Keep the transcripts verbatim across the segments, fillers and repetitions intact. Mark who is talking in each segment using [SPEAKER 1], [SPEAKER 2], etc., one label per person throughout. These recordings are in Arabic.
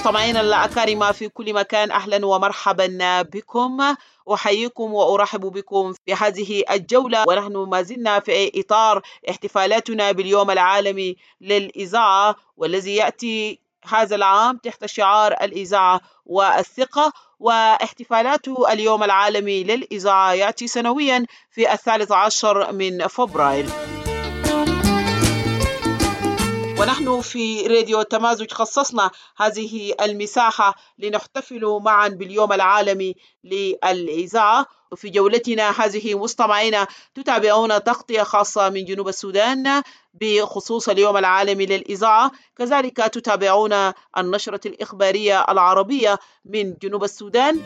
[SPEAKER 1] مستمعينا الأكارم في كل مكان، أهلا ومرحبا بكم. أحييكم وأرحب بكم في هذه الجولة، ونحن ما زلنا في إطار احتفالاتنا باليوم العالمي للإذاعة، والذي يأتي هذا العام تحت شعار الإذاعة والثقة. واحتفالات اليوم العالمي للإذاعة يأتي سنويا في الثالث عشر من فبراير. ونحن في راديو تمازج خصصنا هذه المساحة لنحتفل معا باليوم العالمي للإذاعة. في جولتنا هذه مستمعينا تتابعون تغطية خاصة من جنوب السودان بخصوص اليوم العالمي للإذاعة، كذلك تتابعون النشرة الإخبارية العربية من جنوب السودان،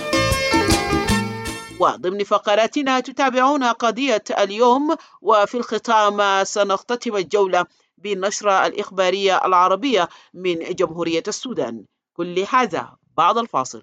[SPEAKER 1] وضمن فقراتنا تتابعون قضية اليوم، وفي الختام سنختتم الجولة بالنشرة الإخبارية العربية من جمهورية السودان. كل هذا بعد الفاصل.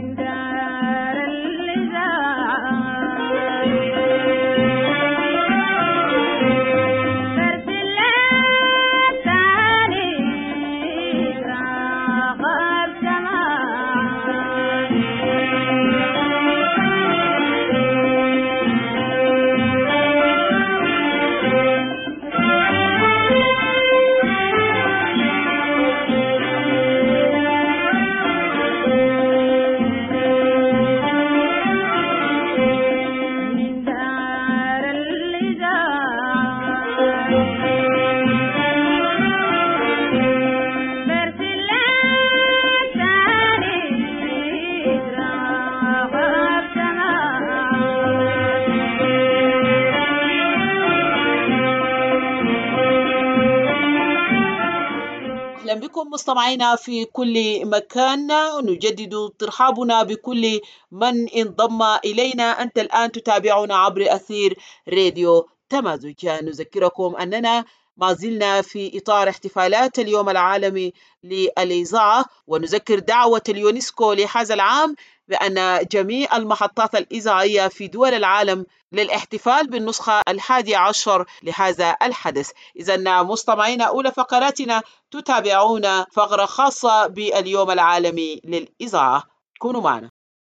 [SPEAKER 1] أهلا بكم مستمعينا في كل مكان، نجدد ترحابنا بكل من انضم إلينا. أنت الآن تتابعنا عبر أثير راديو تمازج. نذكركم أننا ما زلنا في إطار احتفالات اليوم العالمي للإذاعة، ونذكر دعوة اليونسكو لهذا العام بأن جميع المحطات الإذاعية في دول العالم للاحتفال بالنسخة الحادية عشر لهذا الحدث. إذن مستمعين، أولى فقراتنا تتابعون فقرة خاصة باليوم العالمي للإذاعة. كونوا معنا.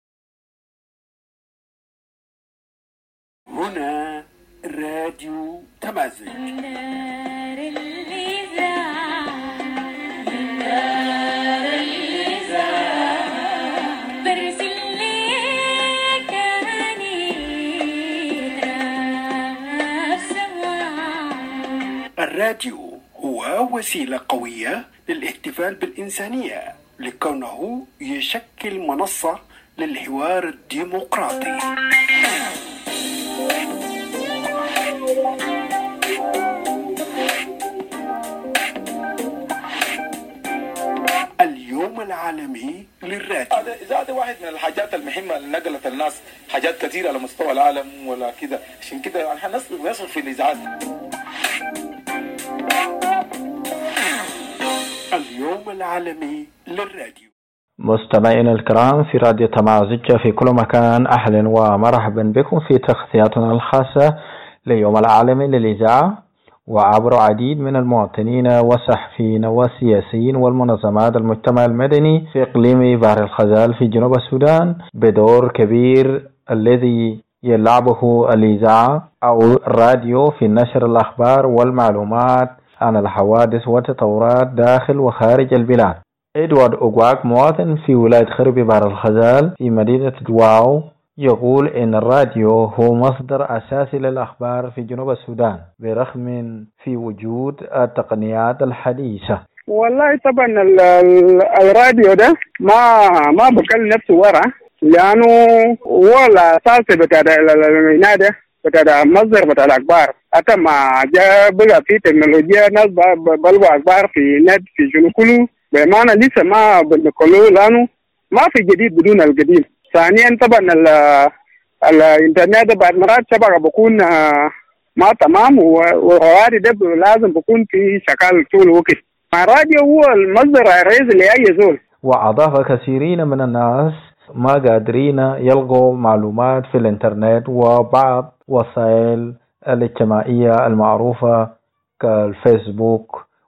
[SPEAKER 2] هنا راديو تمازج. الراديو هو وسيلة قوية للاحتفال بالإنسانية، لكونه يشكل منصة للحوار الديمقراطي. اليوم العالمي للراديو.
[SPEAKER 3] هذا إذا واحد من الحاجات المهمة اللي نقلت الناس حاجات كثيرة على مستوى العالم ولا كده، عشان كده نحن نصرف في الإذاعات.
[SPEAKER 2] اليوم العالمي للراديو.
[SPEAKER 4] مستمعينا الكرام في راديو تمازج في كل مكان، أهلا ومرحبا بكم في تغطياتنا الخاصة لليوم العالمي للإذاعة، وعبر عديد من المواطنين والصحفيين والسياسيين والمنظمات المجتمع المدني في إقليم بحر الغزال في جنوب السودان بدور كبير الذي يلعبه الإذاعة أو الراديو في نشر الأخبار والمعلومات عن الحوادث والتطورات داخل وخارج البلاد. إدوارد أوغواك، مواطن في ولاية خرب بحر الغزال في مدينة دواو، يقول إن الراديو هو مصدر أساسي للأخبار في جنوب السودان برغم في وجود التقنيات الحديثة.
[SPEAKER 5] والله طبعا الراديو ده ما ما بكل نفسه ورا، لأنه هو الأساس بتاع العنادة بتاع مصدر بتاع الأخبار. حتى ما جاء بقى في تكنولوجيا ناس بلغوا أخبار في نت في شنو كله، بمعنى لسه ما بنقوله لأنه ما في جديد بدون القديم. ثانيا طبعا الانترنت بعد مرات شبكة بكون ما تمام، وهواري ده لازم بكون في شكل طول وقت. الراديو هو المصدر الرئيسي لأي زول.
[SPEAKER 4] وأضاف كثيرين من الناس ما قادرين يلقوا معلومات في الانترنت وبعض وسائل الاجتماعية المعروفة كالفيسبوك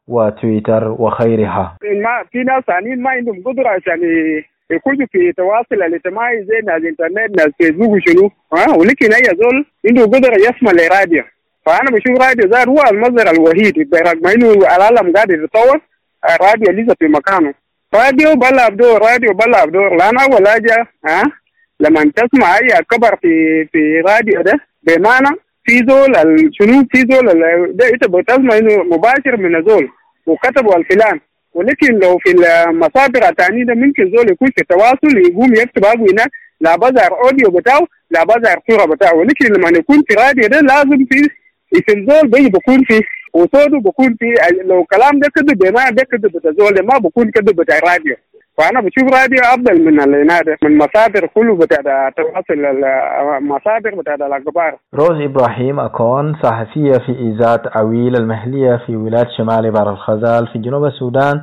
[SPEAKER 4] وتويتر وغيرها.
[SPEAKER 5] ما في ناس ثانيين ما عندهم قدرة عشان يخشوا في تواصل الاجتماعي زي ناس الانترنت ناس فيسبوك وشنو ها، ولكن اي زول عنده قدرة يسمع لراديو. فانا بشوف راديو زاد هو المصدر الوحيد، برغم انه العالم قاعد يتطور راديو لسه في مكانه. راديو بلعب دور، راديو بلعب دور، لان اول حاجه ها لما تسمع اي خبر في في راديو ده بمعنى في زول شنو، في زول ده انت بتسمع انه مباشر من زول وكتبوا الفلان. ولكن لو في المصادر الثانيه ده ممكن زول يكون في تواصل يقوم يكتب ابو هنا لا بظهر اوديو بتاعه لا بظهر صوره بتاعه. ولكن لما يكون في راديو ده لازم في اسم زول بيجي بكون فيه وصوته بكون فيه، لو كلام ده كذب بما ده كذب بتاع زول ده ما بكون كذب بتاع راديو. فانا بشوف راديو افضل من العناده من مصادر كله بتاع التواصل، المصادر بتاع الاخبار.
[SPEAKER 4] روز ابراهيم اكون صحفيه في اذاعه عويل المهليه في ولايه شمال بحر الغزال في جنوب السودان،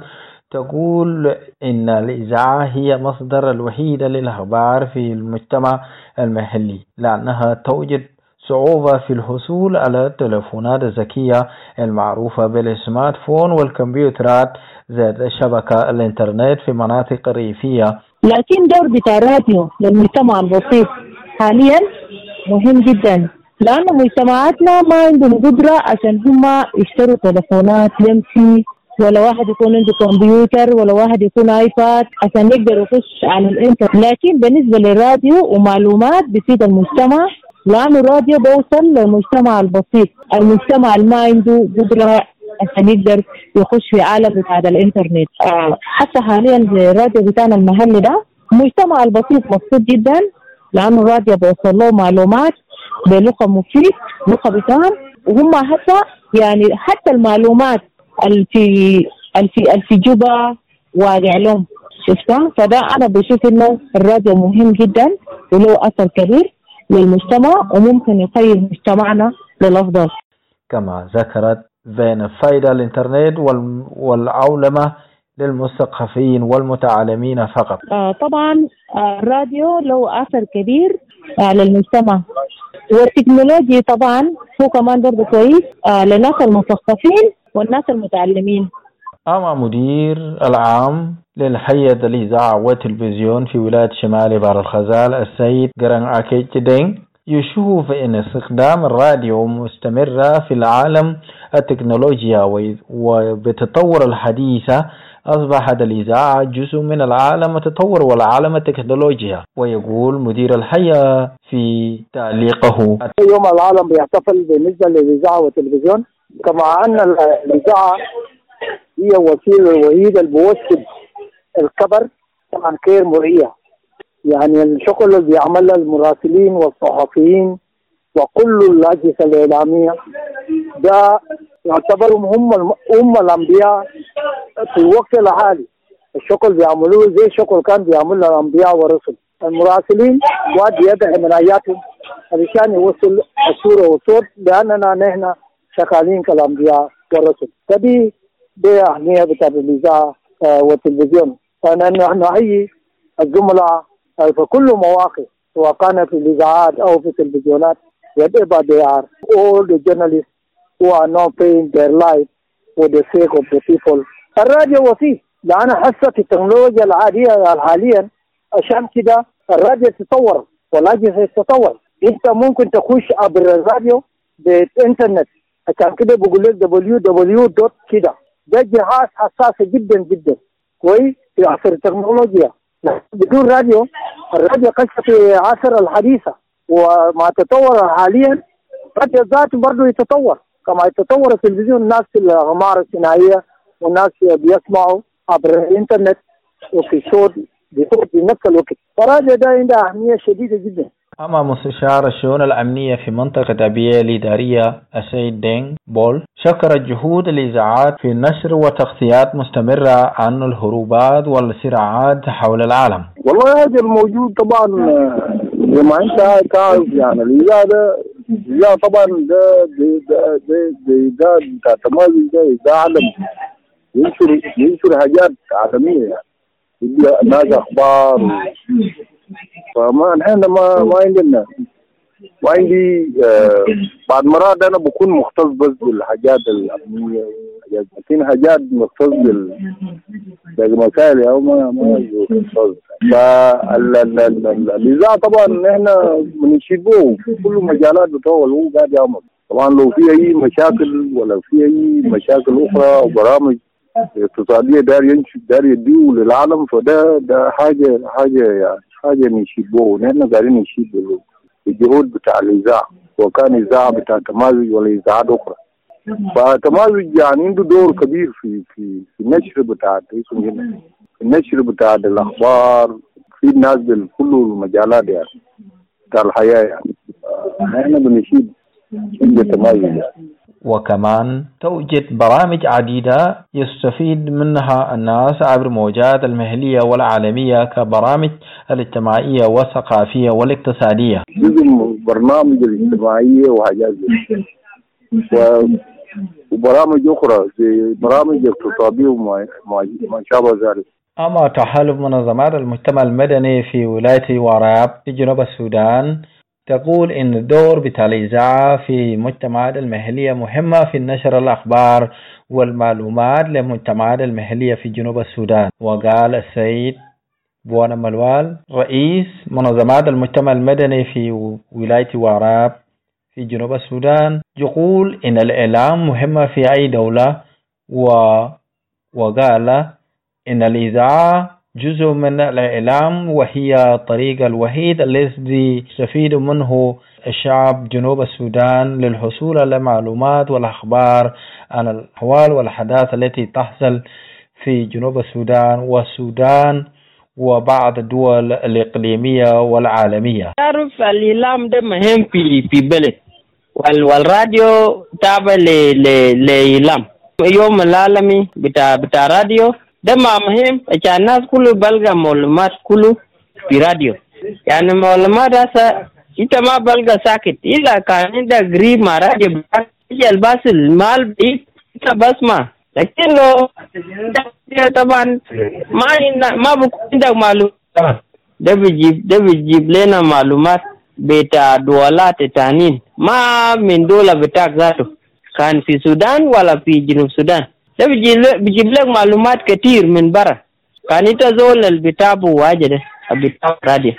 [SPEAKER 4] تقول إن الإذاعة هي مصدر الوحيد للأخبار في المجتمع المحلي، لأنها توجد صعوبة في الحصول على التلفونات الذكية المعروفة بالسمارت فون والكمبيوترات ذات شبكة الإنترنت في مناطق ريفية.
[SPEAKER 6] لكن دور بتاع الراديو للمجتمع البسيط حاليا مهم جدا، لأن مجتمعاتنا ما عندهم قدرة عشان هم يشتروا تلفونات يمشي، ولا واحد يكون عنده كمبيوتر، ولا واحد يكون ايباد عشان يقدر يخش على الانترنت. لكن بالنسبة للراديو ومعلومات بتفيد المجتمع، لأنه الراديو بوصل للمجتمع البسيط، المجتمع اللي ما عنده قدرة عشان يقدر يخش في عالم بتاع الانترنت. آه حتى حاليا الراديو بتاعنا المحلي ده المجتمع البسيط مبسوط جدا، لأنه الراديو بوصل له معلومات بلغة مفيد، لغة بتاعهم، وهم حتى يعني حتى المعلومات الفي الفي الفي جوبا واقع لهم، شفتها. فده أنا بشوف إنه الراديو مهم جدا وله أثر كبير للمجتمع وممكن يغير مجتمعنا للأفضل.
[SPEAKER 4] كما ذكرت بين فائدة الإنترنت والعولمة للمثقفين والمتعلمين فقط.
[SPEAKER 6] آه طبعا آه الراديو له أثر كبير آه للمجتمع، والتكنولوجيا طبعا هو كمان برضه كويس آه للناس المثقفين والناس المتعلمين.
[SPEAKER 4] أما مدير العام للهيئة الإذاعة والتلفزيون في ولاية شمال بحر الغزال السيد قرن أكيتشدين يشوف أن استخدام الراديو مستمرة في العالم التكنولوجيا، وبتطور الحديثة أصبحت الإذاعة جزء من العالم التطور والعالم التكنولوجيا. ويقول مدير الهيئة في تعليقه:
[SPEAKER 7] يوم العالم بيحتفل بالنسبة للإذاعة والتلفزيون، كما أن الإذاعة هي وسيلة الوحيدة اللي بوصل الخبر عن غير مرئية، يعني الشغل اللي بيعملها المراسلين والصحفيين وكل الأجهزة الإعلامية ده يعتبرهم هم هم الأنبياء في الوقت الحالي. الشغل بيعملوه زي الشغل كان بيعمله الأنبياء والرسل. المراسلين واد يدعي من آياتهم علشان يوصل الصورة والصوت، لأننا نحن شغالين كالأنبياء والرسل. فدي دي أهمية بتاع الإذاعة والتلفزيون. فأنا نحيي الزملاء في كل مواقع، سواء كان في الإذاعات أو في التلفزيونات. whatever they are, all the journalists who are not paying their life for the sake of the people. الراديو وسيط، لأن حاسة التكنولوجيا العادية حاليا عشان كده الراديو تطور والأجهزة تتطور. أنت ممكن تخش عبر الراديو بالإنترنت، عشان كده بقول لك دبليو دبليو دوت كده. ده جهاز حساس جدا جدا كويس في عصر التكنولوجيا. بدون راديو، الراديو قصة في عصر الحديثة وما تطور حاليا الراديو ذاته برضه يتطور كما يتطور التلفزيون. الناس في الأقمار الصناعية والناس بيسمعوا عبر الإنترنت وفي صوت بصوت في نفس الوقت. الراديو ده عنده أهمية شديدة جدا.
[SPEAKER 4] أما مستشار الشؤون الأمنية في منطقة أبية الإدارية السيد دينغ بول شكر جهود الإذاعات في النشر وتغطيات مستمرة عن الهروبات والصراعات حول العالم.
[SPEAKER 7] والله هذا الموجود طبعا زي ما أنت تعرف، يعني الإذاعة ده الإذاعة طبعا ده ده ده ده ده تمازج ده ده عالم ينشر ينشر حاجات عالمية، يعني يدي الناس أخبار. فما نحن ما ما عندنا ما عندي آه بعد مرات أنا بكون مختص بس بالحاجات الأمنية
[SPEAKER 8] حاجات، لكن حاجات مختصة بالمسائل أو ما ما مختصة. فالإذاعة طبعا احنا بنشيبه في كل مجالات بتوع هو قاعد يعمل. طبعا لو في أي مشاكل ولا في أي مشاكل أخرى أو برامج اقتصادية دار ينشد دار يديه للعالم، فده ده حاجة حاجة يعني حاجة نشيبه. نحن قاعدين نشيب الجهود بتاع الإذاعة، وكان إذاعة بتاع تمازج ولا إذاعات أخرى. فتمازج يعني عنده دور كبير في في في النشر بتاع في النشر بتاع الأخبار في الناس بكل المجالات يعني بتاع الحياة يعني. نحن بنشيد التمازج يعني.
[SPEAKER 4] وكمان توجد برامج عديدة يستفيد منها الناس عبر موجات المحلية والعالمية كبرامج الاجتماعية والثقافية والاقتصادية.
[SPEAKER 8] جزء برنامج الاجتماعية وحاجات وبرامج أخرى زي برامج اقتصادية وما ما شابه ذلك.
[SPEAKER 4] أما تحالف منظمات المجتمع المدني في ولاية وراب في جنوب السودان تقول إن الدور بتاع الإذاعة في المجتمعات المحلية مهمة في نشر الأخبار والمعلومات للمجتمعات المحلية في جنوب السودان. وقال السيد بوانا ملوال رئيس منظمات المجتمع المدني في ولاية وراب في جنوب السودان يقول إن الإعلام مهمة في أي دولة، و... وقال إن الإذاعة جزء من الإعلام وهي الطريق الوحيد الذي يستفيد منه الشعب جنوب السودان للحصول على معلومات والأخبار عن الأحوال والأحداث التي تحصل في جنوب السودان والسودان وبعض الدول الإقليمية والعالمية.
[SPEAKER 9] تعرف الإعلام ده مهم في في بلد، والراديو تابع للإعلام. يوم العالمي بتاع بتاع راديو ده ما مهم عشان الناس كله بلغة معلومات كله في راديو. يعني معلومات هسه انت ما بلغة ساكت إلا كان عندك قريب مع راديو بتاعك الباس المال بيت انت بسمع، لكن لو طبعا ما ما بكون عندك معلومات ده بيجيب ده بيجيب لنا معلومات بتاع دولات تانيين ما من دولة بتاعك ذاته كان في السودان ولا في جنوب السودان. ده بيجيب لك معلومات كتير من برا كان انت زول البتابه واجد البتاب راديو.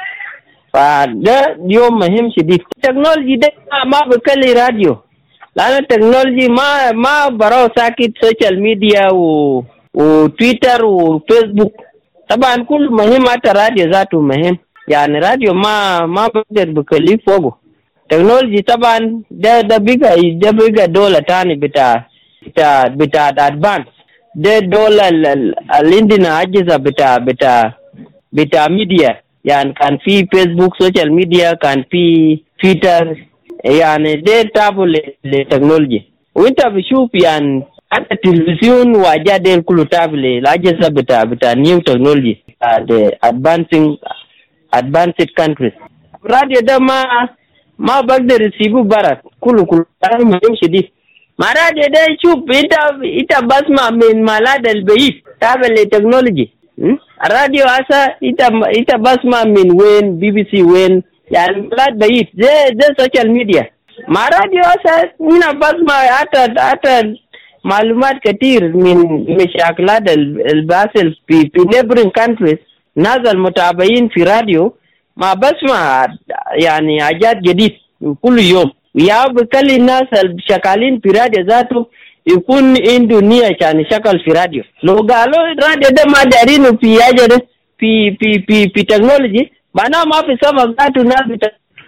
[SPEAKER 9] فده يوم مهم شديد. التكنولوجي ده ما بكلي راديو، لأن التكنولوجي ما ما براو ساكت سوشيال ميديا و وتويتر وفيسبوك. طبعا كل مهم، حتى راديو ذاته مهم. يعني راديو ما ما بقدر بكلي فوقه. تكنولوجي طبعا ده ده بيجا ده بيجا دولة تاني بتاع بتاع بتاع ادفانس. ده دولة اللي عندنا أجهزة بتاع بتاع بتاع ميديا. يعني كان في فيسبوك سوشيال ميديا، كان في تويتر، يعني ده تابو للتكنولوجي. وانت بشوف يعني حتى التلفزيون وأجهزة دي كله تابو للأجهزة بتاع بتاع نيو تكنولوجي the advancing advanced countries. الراديو ده ما ما بقدر يسيبه برا كله كله مهم شديد. ما راديو ده شوف انت انت بسمع من مالاد البعيد تابع للتكنولوجي. الراديو هسه انت انت بسمع من وين بي بي سي وين يعني مالاد بعيد زي زي السوشيال ميديا. ما راديو هسه هنا بسمع حتى حتى معلومات كتير من مشاكلات الباسل في في neighboring countries. ناس المتابعين في راديو ما بسمع يعني حاجات جديد كل يوم. ويا بكلي الناس الشغالين في راديو ذاته يكون عنده نية عشان يشغل في راديو. لو قالوا الراديو ده ما دارينه في حاجة في في في في تكنولوجي معناه ما في سبب ذاته ناس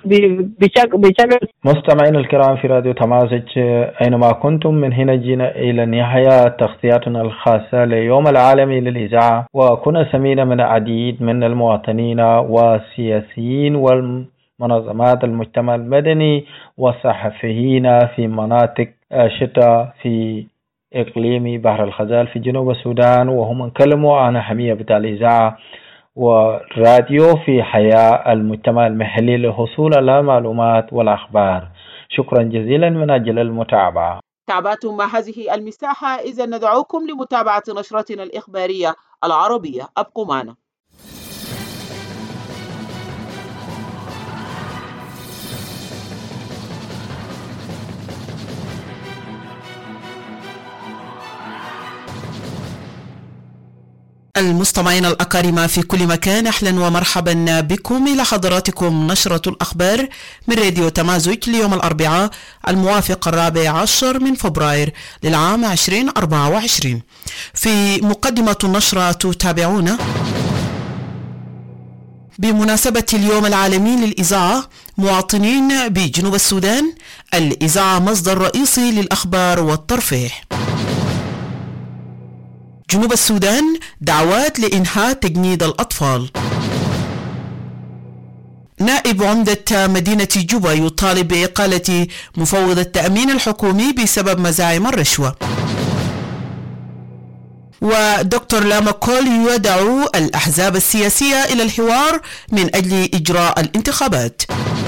[SPEAKER 9] بشكل.
[SPEAKER 4] مستمعين الكرام في راديو تمازج أينما كنتم، من هنا جينا إلى نهاية تغطياتنا الخاصة ليوم العالمي للإذاعة، وكنا سمينا من العديد من المواطنين والسياسيين والمنظمات المجتمع المدني والصحفيين في مناطق شتى في إقليم بحر الغزال في جنوب السودان، وهم تكلموا عن أهمية بتاع الإذاعة والراديو في حياة المجتمع المحلي للحصول على معلومات والأخبار. شكرا جزيلا من أجل المتابعة.
[SPEAKER 1] تابعتم مع هذه المساحة، إذا ندعوكم لمتابعة نشرتنا الإخبارية العربية. أبقوا معنا. المستمعين الأكارم في كل مكان، أهلا ومرحبا بكم إلى حضراتكم نشرة الأخبار من راديو تمازج ليوم الأربعاء الموافق الرابع عشر من فبراير للعام عشرين أربعة وعشرين. في مقدمة النشرة تتابعون بمناسبة اليوم العالمي للإذاعة مواطنين بجنوب السودان، الإذاعة مصدر رئيسي للأخبار والترفيه. جنوب السودان دعوات لإنهاء تجنيد الأطفال. نائب عمدة مدينة جوبا يطالب بإقالة مفوض التأمين الحكومي بسبب مزاعم الرشوة. ودكتور لاما كول يدعو الأحزاب السياسية إلى الحوار من أجل إجراء الانتخابات.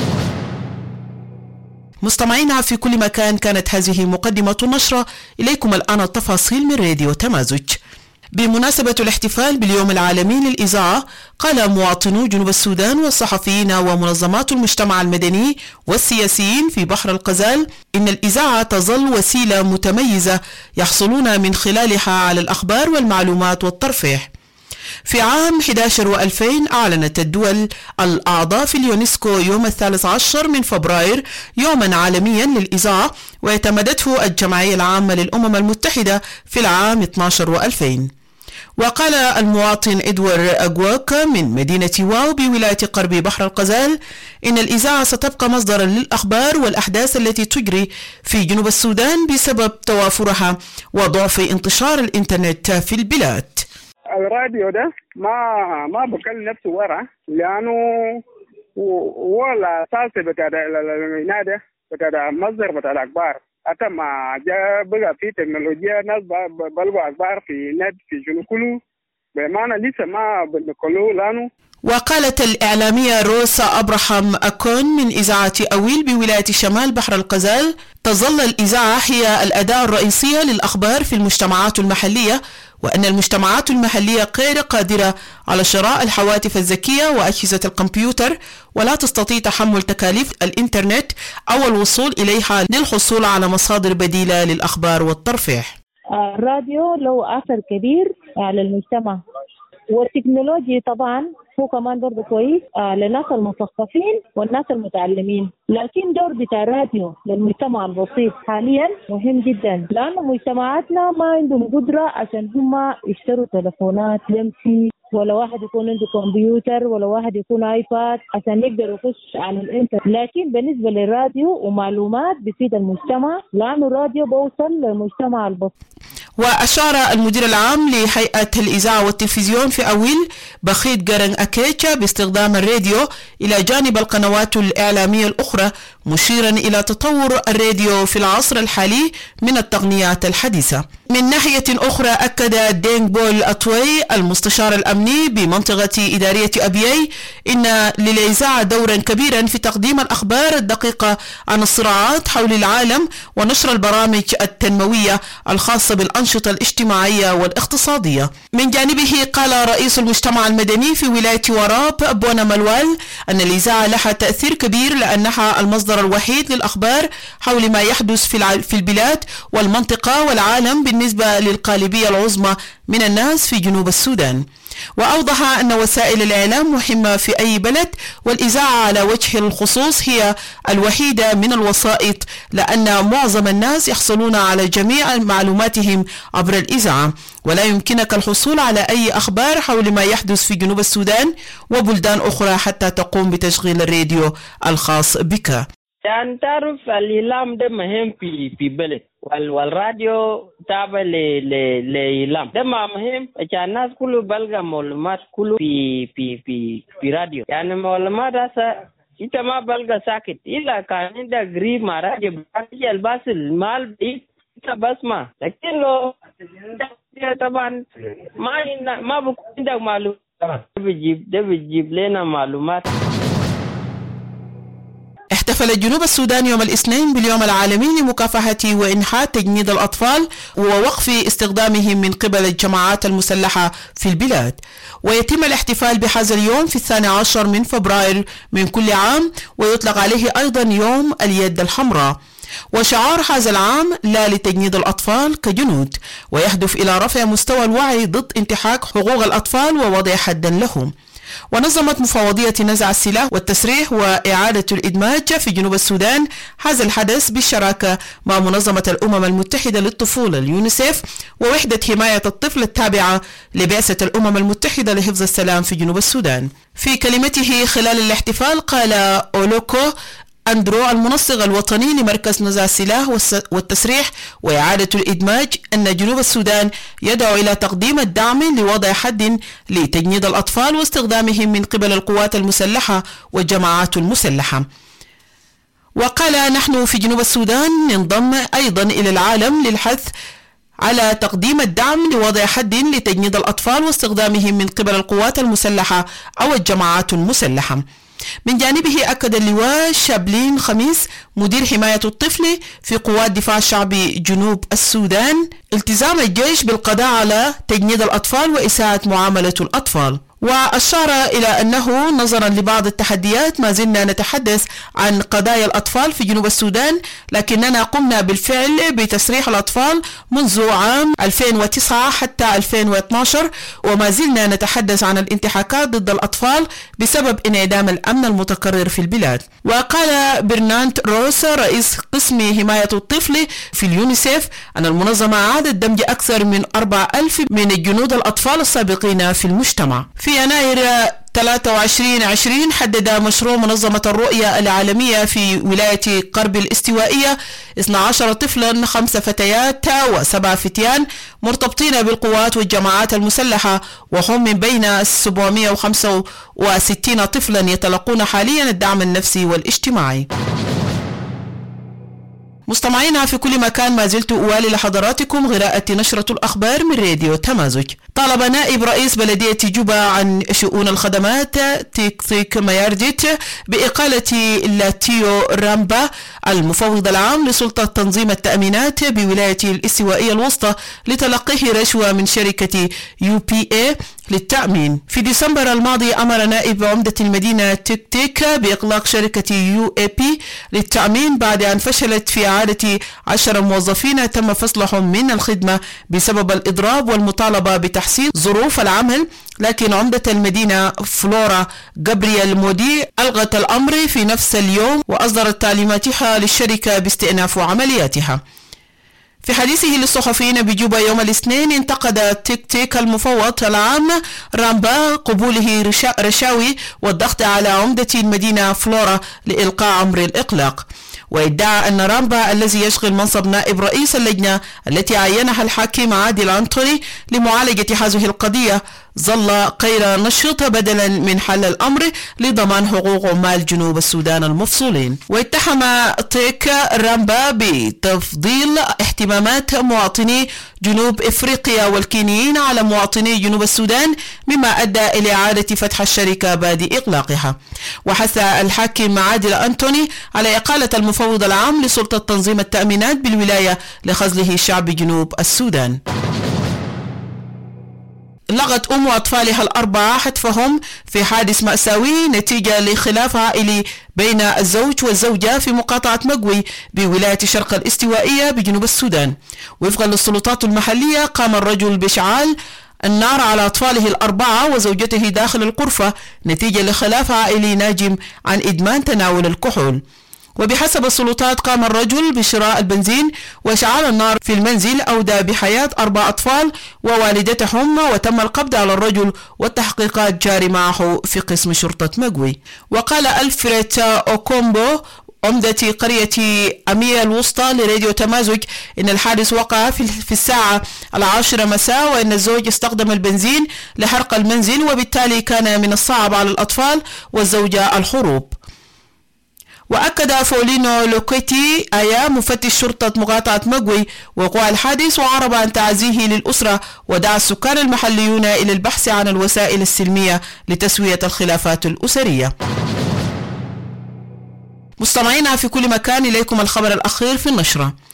[SPEAKER 1] مستمعينا في كل مكان، كانت هذه مقدمة النشرة. إليكم الآن التفاصيل من راديو تمازج. بمناسبة الاحتفال باليوم العالمي للإذاعة، قال مواطنو جنوب السودان والصحفيين ومنظمات المجتمع المدني والسياسيين في بحر الغزال إن الإذاعة تظل وسيلة متميزة يحصلون من خلالها على الأخبار والمعلومات والترفيه. في عام أحد عشر وألفين أعلنت الدول الأعضاء في اليونسكو يوم الثالث عشر من فبراير يوما عالميا للإذاعة، واعتمدته الجمعية العامة للأمم المتحدة في العام اثني عشر وألفين. وقال المواطن إدوار أغواك من مدينة واو بولاية غرب بحر الغزال إن الإذاعة ستبقى مصدرا للأخبار والأحداث التي تجري في جنوب السودان بسبب توافرها وضعف انتشار الإنترنت في البلاد.
[SPEAKER 5] الراديو ده ما ما بكل نفسه ورا، لأنه ولا أساس بتاع العنادة بتاع مصدر بتاع الأخبار. حتى ما جاء بقى في تكنولوجيا ناس بلغوا أخبار في نت في جنوب كله، بمعنى لسه ما بنقولوا لانه. وقالت الإعلامية روسا أبراهام أكون من إذاعة أويل بولاية شمال بحر الغزال: تظل الإذاعة هي الأداة الرئيسية للأخبار في المجتمعات المحلية، وأن المجتمعات المحلية غير قادرة على شراء الهواتف الذكية وأجهزة الكمبيوتر، ولا تستطيع تحمل تكاليف الإنترنت أو الوصول إليها للحصول على مصادر بديلة للأخبار والترفيه.
[SPEAKER 6] الراديو له أثر كبير على المجتمع، والتكنولوجيا طبعا هو كمان برضه كويس للناس المثقفين والناس المتعلمين، لكن دور بتاع الراديو للمجتمع البسيط حاليا مهم جدا، لأن مجتمعاتنا ما عندهم قدرة عشان هم يشتروا تلفونات يمشي، ولا واحد يكون عنده كمبيوتر، ولا واحد يكون ايباد عشان يقدر يخش على الانترنت. لكن بالنسبة للراديو ومعلومات بيفيد المجتمع، لأنه الراديو بوصل للمجتمع البسيط.
[SPEAKER 1] وأشار المدير العام لهيئة الإذاعة والتلفزيون في أويل بخيت قرن أكيتشا باستخدام الراديو إلى جانب القنوات الإعلامية الأخرى، مشيرا إلى تطور الراديو في العصر الحالي من التقنيات الحديثة. من ناحية أخرى، أكد دينغ بول أتوي المستشار الأمني بمنطقة إدارية أبيي إن للإذاعة دورا كبيرا في تقديم الأخبار الدقيقة عن الصراعات حول العالم ونشر البرامج التنموية الخاصة بالأنشطة الاجتماعية والاقتصادية. من جانبه، قال رئيس المجتمع المدني في ولاية وراب بونا ملوال أن الإذاعة لها تأثير كبير، لأنها المصدر الوحيد للأخبار حول ما يحدث في البلاد والمنطقة والعالم بالنسبة للغالبية العظمى من الناس في جنوب السودان. وأوضح أن وسائل الإعلام مهمة في أي بلد، والإذاعة على وجه الخصوص هي الوحيدة من الوسائط، لأن معظم الناس يحصلون على جميع معلوماتهم عبر الإذاعة، ولا يمكنك الحصول على أي أخبار حول ما يحدث في جنوب السودان وبلدان أخرى حتى تقوم بتشغيل الراديو الخاص بك.
[SPEAKER 9] يعني تعرف الإعلام ده مهم في في بلد، والراديو تابع للإعلام ده مهم عشان الناس كله بلغ معلومات كله في في في في راديو. يعني معلومات هسه انت ما بلغ ساكت إلا كان عندك قريب مع راديو بتاعي الباس المال بعيد انت بسمع، لكن لو طبعا ما ما بكون عندك معلومات ده بيجيب ده بيجيب لنا معلومات.
[SPEAKER 1] احتفل جنوب السودان يوم الاثنين باليوم العالمي لمكافحة وإنهاء تجنيد الأطفال ووقف استخدامهم من قبل الجماعات المسلحة في البلاد. ويتم الاحتفال بهذا اليوم في الثاني عشر من فبراير من كل عام، ويطلق عليه أيضا يوم اليد الحمراء. وشعار هذا العام لا لتجنيد الأطفال كجنود، ويهدف إلى رفع مستوى الوعي ضد انتهاك حقوق الأطفال ووضع حدا لهم. ونظمت مفوضية نزع السلاح والتسريح وإعادة الإدماج في جنوب السودان هذا الحدث بالشراكة مع منظمة الأمم المتحدة للطفولة اليونيسيف ووحدة حماية الطفل التابعة لبعثة الأمم المتحدة لحفظ السلام في جنوب السودان. في كلمته خلال الاحتفال قال أولوكو أندرو المنسق الوطني لمركز نزع السلاح والتسريح وإعادة الإدماج أن جنوب السودان يدعو إلى تقديم الدعم لوضع حد لتجنيد الأطفال واستخدامهم من قبل القوات المسلحة والجماعات المسلحة. وقال نحن في جنوب السودان ننضم أيضا إلى العالم للحث على تقديم الدعم لوضع حد لتجنيد الأطفال واستخدامهم من قبل القوات المسلحة أو الجماعات المسلحة. من جانبه أكد اللواء شابلين خميس مدير حماية الطفل في قوات دفاع الشعبي جنوب السودان التزام الجيش بالقضاء على تجنيد الأطفال وإساءة معاملة الأطفال، وأشار إلى أنه نظرا لبعض التحديات ما زلنا نتحدث عن قضايا الأطفال في جنوب السودان، لكننا قمنا بالفعل بتسريح الأطفال منذ عام ألفين وتسعة حتى ألفين واثني عشر، وما زلنا نتحدث عن الانتهاكات ضد الأطفال بسبب انعدام الأمن المتكرر في البلاد. وقال برناند روس رئيس قسم حماية الطفل في اليونيسيف أن المنظمة أعادت دمج أكثر من أربعة ألف من الجنود الأطفال السابقين في المجتمع. في يناير ثلاثة وعشرين عشرين حدد مشروع منظمة الرؤية العالمية في ولاية قرب الاستوائية اثني عشر طفلا، خمس فتيات وسبع فتيان مرتبطين بالقوات والجماعات المسلحة، وهم من بين سبعمئة وخمسة وستين طفلا يتلقون حاليا الدعم النفسي والاجتماعي. مستمعينا في كل مكان، ما زلت أوالي لحضراتكم قراءة نشرة الأخبار من راديو تمازج. طالب نائب رئيس بلدية جوبا عن شؤون الخدمات تيك تيك ميارديت بإقالة لاتيو رامبا المفوض العام لسلطة تنظيم التأمينات بولاية الاستوائية الوسطى لتلقيه رشوة من شركة يو بي اي للتأمين. في ديسمبر الماضي أمر نائب عمدة المدينة تيك تيك بإغلاق شركة يو اي بي للتأمين بعد أن فشلت في إعادة عشر موظفين تم فصلهم من الخدمة بسبب الإضراب والمطالبة بتحسين ظروف العمل، لكن عمدة المدينة فلورا جابرييل مودي ألغت الأمر في نفس اليوم وأصدرت تعليماتها للشركة باستئناف عملياتها. في حديثه للصحفيين بجوبا يوم الاثنين انتقد تيك تيك المفوض العام رامبا قبوله رشاوي والضغط على عمدة المدينة فلورا لإلقاء أمر الإقلاق، وادعى أن رامبا الذي يشغل منصب نائب رئيس اللجنة التي عينها الحاكم عادل أنتوني لمعالجة هذه القضية ظل غير نشط بدلا من حل الأمر لضمان حقوق عمال جنوب السودان المفصولين. واتهم تيك رامبا بتفضيل اهتمامات مواطني جنوب إفريقيا والكينيين على مواطني جنوب السودان، مما أدى إلى إعادة فتح الشركة بعد إغلاقها. وحث الحاكم عادل أنتوني على إقالة المفوض العام لسلطة تنظيم التأمينات بالولاية لخذله شعب جنوب السودان. لغت أم أطفالها الأربعة حتفهم في حادث مأساوي نتيجة لخلاف عائلي بين الزوج والزوجة في مقاطعة مقوي بولاية شرق الاستوائية بجنوب السودان. وفقا للسلطات المحلية قام الرجل بإشعال النار على أطفاله الأربعة وزوجته داخل الغرفة نتيجة لخلاف عائلي ناجم عن إدمان تناول الكحول. وبحسب السلطات قام الرجل بشراء البنزين وإشعال النار في المنزل أودى بحياة أربع أطفال ووالدتهم، وتم القبض على الرجل والتحقيقات جاري معه في قسم شرطة مقوي. وقال ألفريد أوكومبو عمدة قرية أمية الوسطى لراديو تمازج إن الحادث وقع في الساعة العاشرة مساء، وإن الزوج استخدم البنزين لحرق المنزل وبالتالي كان من الصعب على الأطفال والزوجة الهروب. وأكد فولينو لوكيتي آيا مفتش شرطة مقاطعة مقوي وقوع الحادث، وعرب عن تعزيه للأسرة ودعا السكان المحليون إلى البحث عن الوسائل السلمية لتسوية الخلافات الأسرية. مستمعينا في كل مكان، إليكم الخبر الأخير في النشرة.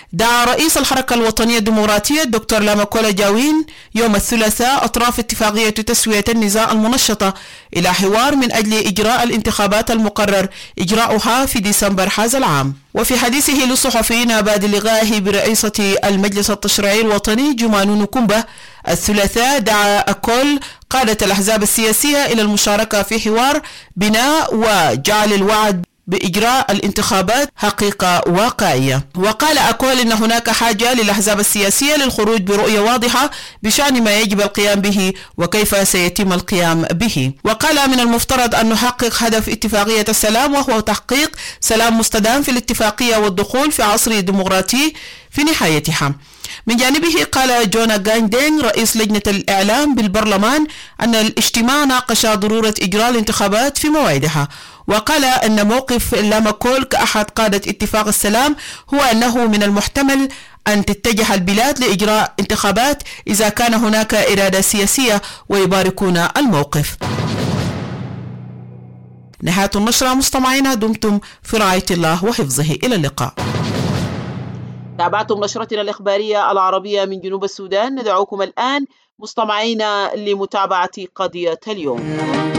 [SPEAKER 1] دعا رئيس الحركة الوطنية الديمقراطية الدكتور لاماكولا جاوين يوم الثلاثاء أطراف اتفاقية تسوية النزاع المنشطة إلى حوار من أجل إجراء الانتخابات المقرر إجراؤها في ديسمبر هذا العام. وفي حديثه للصحفيين بعد لقائه برئيسة المجلس التشريعي الوطني جمانون كومبا الثلاثاء، دعا أكول قادة الأحزاب السياسية إلى المشاركة في حوار بناء وجعل الوعد بإجراء الانتخابات حقيقة واقعية. وقال أكول إن هناك حاجة للأحزاب السياسية للخروج برؤية واضحة بشأن ما يجب القيام به وكيف سيتم القيام به. وقال من المفترض أن نحقق هدف اتفاقية السلام، وهو تحقيق سلام مستدام في الاتفاقية والدخول في عصر ديمقراطي في نهايتها. من جانبه قال جونا غاندين رئيس لجنة الإعلام بالبرلمان أن الاجتماع ناقش ضرورة إجراء الانتخابات في موعدها. وقال أن موقف لاماكول كأحد قادة اتفاق السلام هو أنه من المحتمل أن تتجه البلاد لإجراء انتخابات إذا كان هناك إرادة سياسية ويباركون الموقف. نهاية النشرة مستمعينا، دمتم في رعاية الله وحفظه، إلى اللقاء. تابعتم نشرتنا الإخبارية العربية من جنوب السودان. ندعوكم الآن مستمعينا لمتابعة قضية اليوم.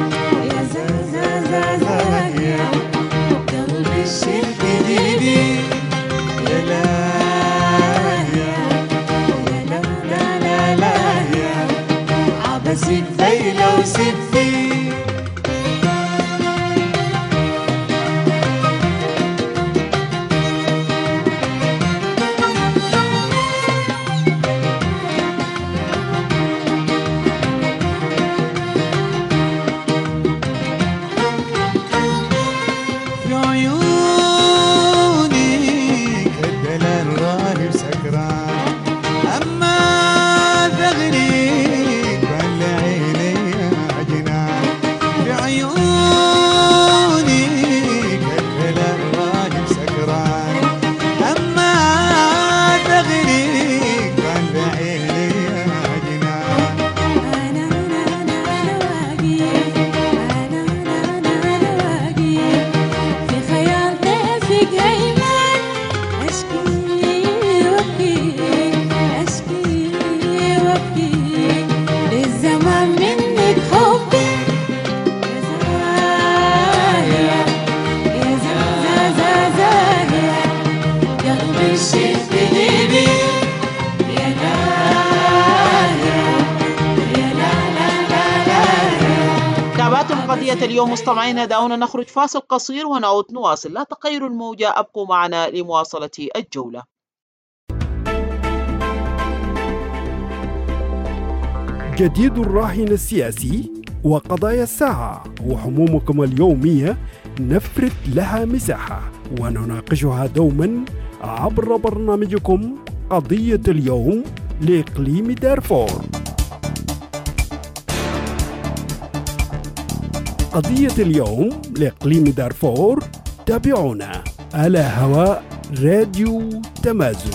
[SPEAKER 1] قضية اليوم مستمعينا، دعونا نخرج فاصل قصير ونعود نواصل. لا تغيروا الموجة، أبقوا معنا لمواصلة الجولة.
[SPEAKER 2] جديد الراهن السياسي وقضايا الساعة وهمومكم اليومية نفرد لها مساحة ونناقشها دوما عبر برنامجكم قضية اليوم لإقليم دارفور. قضية اليوم لإقليم دارفور، تابعونا على هواء راديو تمازج،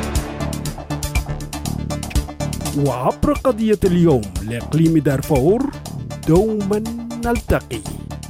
[SPEAKER 2] وعبر قضية اليوم لإقليم دارفور دوما نلتقي.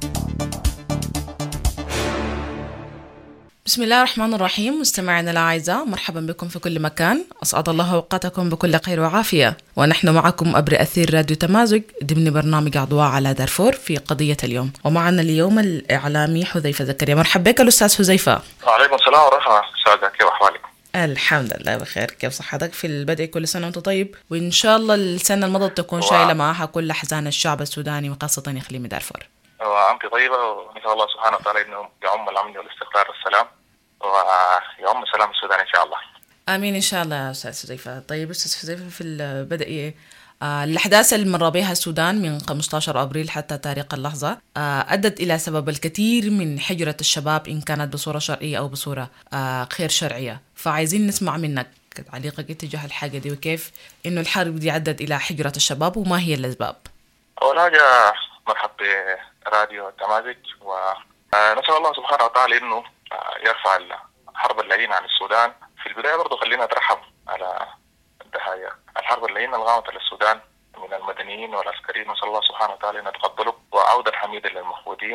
[SPEAKER 10] بسم الله الرحمن الرحيم. مستمعينا الأعزاء، مرحبا بكم في كل مكان، أسعد الله أوقاتكم بكل خير وعافية، ونحن معكم عبر أثير راديو تمازج ضمن برنامج أضواء على دارفور في قضية اليوم. ومعنا اليوم الإعلامي حذيفة زكريا. مرحبا بك الأستاذ حذيفة.
[SPEAKER 3] وعليكم السلام ورحمة الله. كيف أحوالك؟
[SPEAKER 10] الحمد لله بخير. كيف صحتك؟ في البدء كل سنة وأنت طيب، وإن شاء الله السنة الماضية تكون شايلة معها كل أحزان الشعب السوداني وخاصة إقليم دارفور.
[SPEAKER 3] وأنت طيبة، ونسأل الله سبحانه وتعالى إنه يعم الأمن والاستقرار والسلام ويعم سلام السودان إن شاء الله.
[SPEAKER 10] آمين إن شاء الله يا أستاذ حذيفة. طيب أستاذ حذيفة، في البدء آه الأحداث اللي مر بها السودان من خمسة عشر أبريل حتى تاريخ اللحظة آه أدت إلى سبب الكثير من حجرة الشباب، إن كانت بصورة شرعية أو بصورة آه غير شرعية. فعايزين نسمع منك تعليقك اتجاه الحاجة دي، وكيف إنه الحرب دي عدت إلى حجرة الشباب، وما هي الأسباب؟
[SPEAKER 3] أول حاجة مرحب براديو تمازج، ونسأل الله سبحانه وتعالى إنه يرفع الحرب اللعينة عن السودان. في البداية برضو خلينا نترحم على الضحايا الحرب اللعينة الغامضة للسودان من المدنيين والعسكريين، نسأل الله سبحانه وتعالى أن يتقبله وعودة حميدة للمفقودين،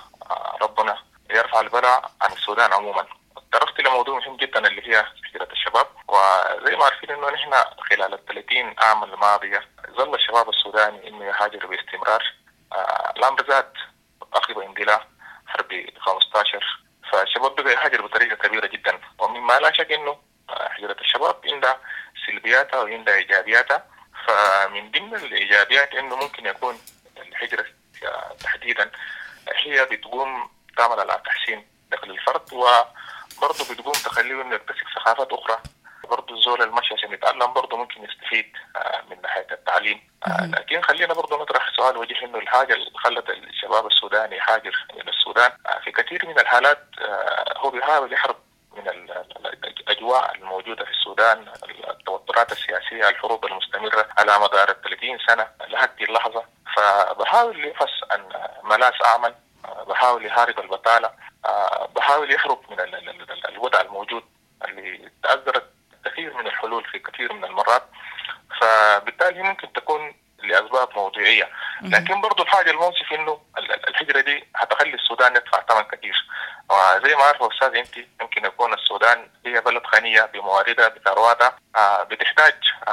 [SPEAKER 3] وربنا يرفع البلاء عن السودان عموما. تركت لموضوع مهم جدا اللي هي هجرة الشباب وزي ما عارفين انه نحن خلال الثلاثين عام الماضية ظل الشباب السوداني انه يهاجر باستمرار. آه الامر زاد عقب اندلاع حرب خمسة عشر، فالشباب بقى يهاجر بطريقة كبيرة جدا، ومما لا شك انه هجرة الشباب عندها سلبياتها وعندها ايجابياتها. فمن ضمن الايجابيات انه ممكن يكون الهجرة تحديدا هي بتقوم تعمل على تحسين دخل الفرد، وبرضه بتقوم تخليه انه يكتسب ثقافات اخرى. برضه الزول المشي عشان يتعلم برضه ممكن يستفيد من ناحية التعليم. لكن خلينا برضه نطرح سؤال وجه انه الحاجة اللي خلت الشباب السوداني يهاجر من السودان في كثير من الحالات هو بيحاول يحرب من الأجواء الموجودة في السودان، التوترات السياسية، الحروب المستمرة على مدار الثلاثين سنة لهذه اللحظة. فبحاول يفحص عن ملاذ أعمل، بحاول يهارب البطالة، بحاول يهرب من الوضع الموجود اللي تأثرت كثير من الحلول في كثير من المرات. فبالتالي ممكن تكون لأسباب موضوعية، لكن برضو الحاجة المنصف إنه الهجرة دي هتخلي السودان يدفع ثمن كثير. وزي ما عارفه أستاذ أنت، يمكن يكون السودان هي بلد غنية بمواردها بثرواتها، بتحتاج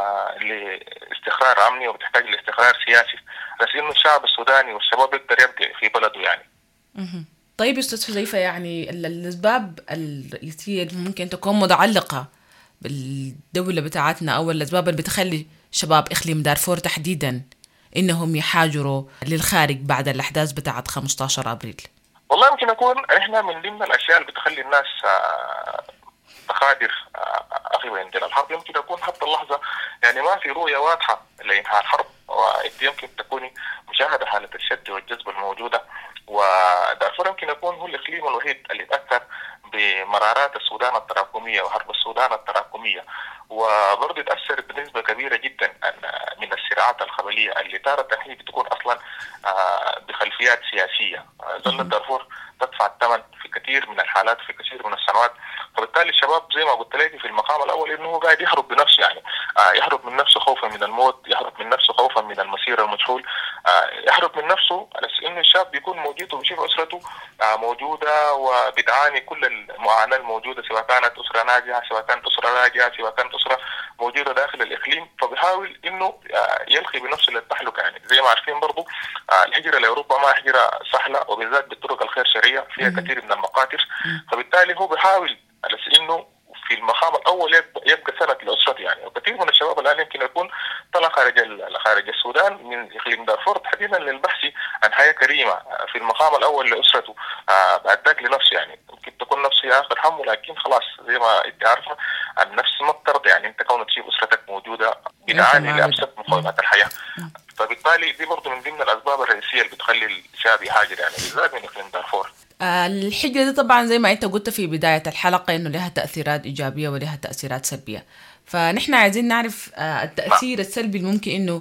[SPEAKER 3] لاستقرار أمني وبتحتاج لاستقرار سياسي، بس إنه الشعب السوداني والشباب يقدر يبقى في بلده يعني.
[SPEAKER 10] طيب أستاذ حذيفة، يعني الأسباب الرئيسية ممكن تكون متعلقة بالدولة بتاعتنا، أو الأسباب اللي بتخلي شباب إقليم دارفور تحديدا إنهم يحاجروا للخارج بعد الأحداث بتاعت خمسة عشر أبريل؟
[SPEAKER 3] والله يمكن يكون إحنا من ضمن الأشياء اللي بتخلي الناس تخادر أخي اندلاع الحرب. يمكن يكون حتى اللحظة يعني ما في رؤية واضحة لإنهاء الحرب، وأنت يمكن تكوني مشاهدة حالة الشد والجذب الموجودة. ودارفور يمكن يكون هو الإقليم الوحيد اللي تأثر بمرارات السودان التراكمية وحرب السودان التراكمية، وبرضه تأثر بنسبة كبيرة جدا من الصراعات القبلية اللي تارة هي بتكون أصلا بخلفيات سياسية. ظلت دارفور تدفع الثمن في كثير من الحالات في كثير من السنوات. فبالتالي الشباب زي ما قلت لك في المقام الأول إنه هو قاعد يهرب بنفسه، يعني يهرب من نفسه خوفا من الموت، يهرب من نفسه خوفا من المسير المجهول، يهرب من نفسه على إنه الشاب بيكون موجود وبيشوف أسرته موجودة وبتعاني كل المعاناة الموجودة، سواء كانت أسرة ناجحة، سواء كانت أسرة راجعة، سواء كانت أسرة موجودة داخل الإقليم. فبيحاول إنه يلقي بنفسه للتحلق. يعني زي ما عارفين برضو الهجرة لأوروبا ما هجرة سهلة، وبالذات بالطرق الخير شرعية فيها كثير من المقاطر. فبالتالي هو بيحاول على إنه في المقام الأول يبقى سند لأسرته يعني. وكثير من الشباب الآن يمكن يكون طلع خارج خارج السودان من إقليم دارفور تحديدا للبحث عن حياة كريمة في المقام الأول لأسرته، آه بعد ذاك لنفسه. يعني ممكن تكون نفسه آخر همه، لكن خلاص زي ما أنت عارفة النفس ما بترضى، يعني أنت كونك تشوف أسرتك موجودة بتعاني لأبسط مقومات الحياة. فبالتالي دي برضه من ضمن الأسباب الرئيسية اللي بتخلي الشاب يهاجر يعني بالذات من إقليم دارفور.
[SPEAKER 10] الحجرة دي طبعا زي ما انت قلت في بداية الحلقة انه لها تأثيرات ايجابية ولها تأثيرات سلبية، فنحن عايزين نعرف التأثير السلبي الممكن انه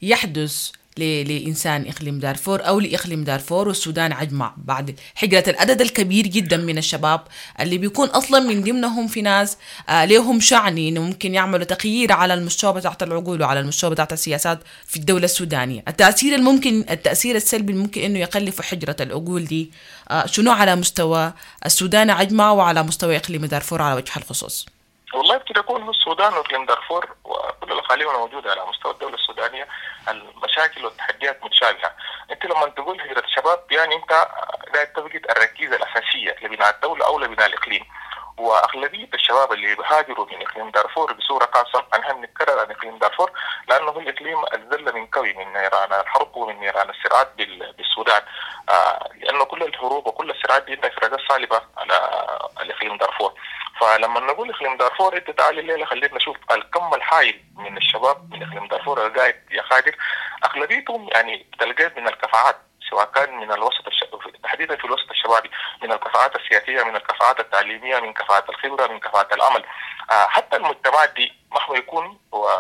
[SPEAKER 10] يحدث لإنسان إقليم دارفور أو لإقليم دارفور والسودان أجمع بعد حجرة العدد الكبير جدا من الشباب اللي بيكون أصلا من ضمنهم في ناس آه ليهم شعني إنه ممكن يعملوا تغيير على المستوى بتاعت العقول وعلى المستوى بتاعت السياسات في الدولة السودانية. التأثير الممكن التأثير السلبي الممكن إنه يقلف حجرة العقول دي آه شنو على مستوى السودان أجمع وعلى مستوى إقليم دارفور على وجه الخصوص؟
[SPEAKER 3] والله يمكن يكون هو السودان وإقليم دارفور وكل الأقاليم الموجودة على مستوى الدولة السودانية المشاكل والتحديات متشابهة. أنت لما تقول هجرة الشباب يعني أنت قاعد تفقد الركيزة الأساسية لبناء الدولة أو لبناء الإقليم. وأغلبية الشباب اللي بهاجروا من إقليم دارفور بصورة خاصة عنها بنتكرر عن إقليم دارفور لأنه الإقليم الذل من كوي من نيران الحرب ومن نيران الصراعات بالسودان، آه لأنه كل الحروب وكل الصراعات دي انفراجات صالبة على الإقليم دارفور. فلما نقول إقليم دارفور أنت تعالي الليلة خلينا نشوف الكم الحائل من الشباب من إقليم دارفور القاعد يخاجر، أغلبيتهم يعني تلقى من الكفاءات سواء كان من الوسط الش... تحديدا في الوسط الشبابي، من الكفاءات السياسية، من الكفاءات التعليمية، من كفاءات الخبرة، من كفاءات العمل. آه حتى المجتمعات دي مهما يكون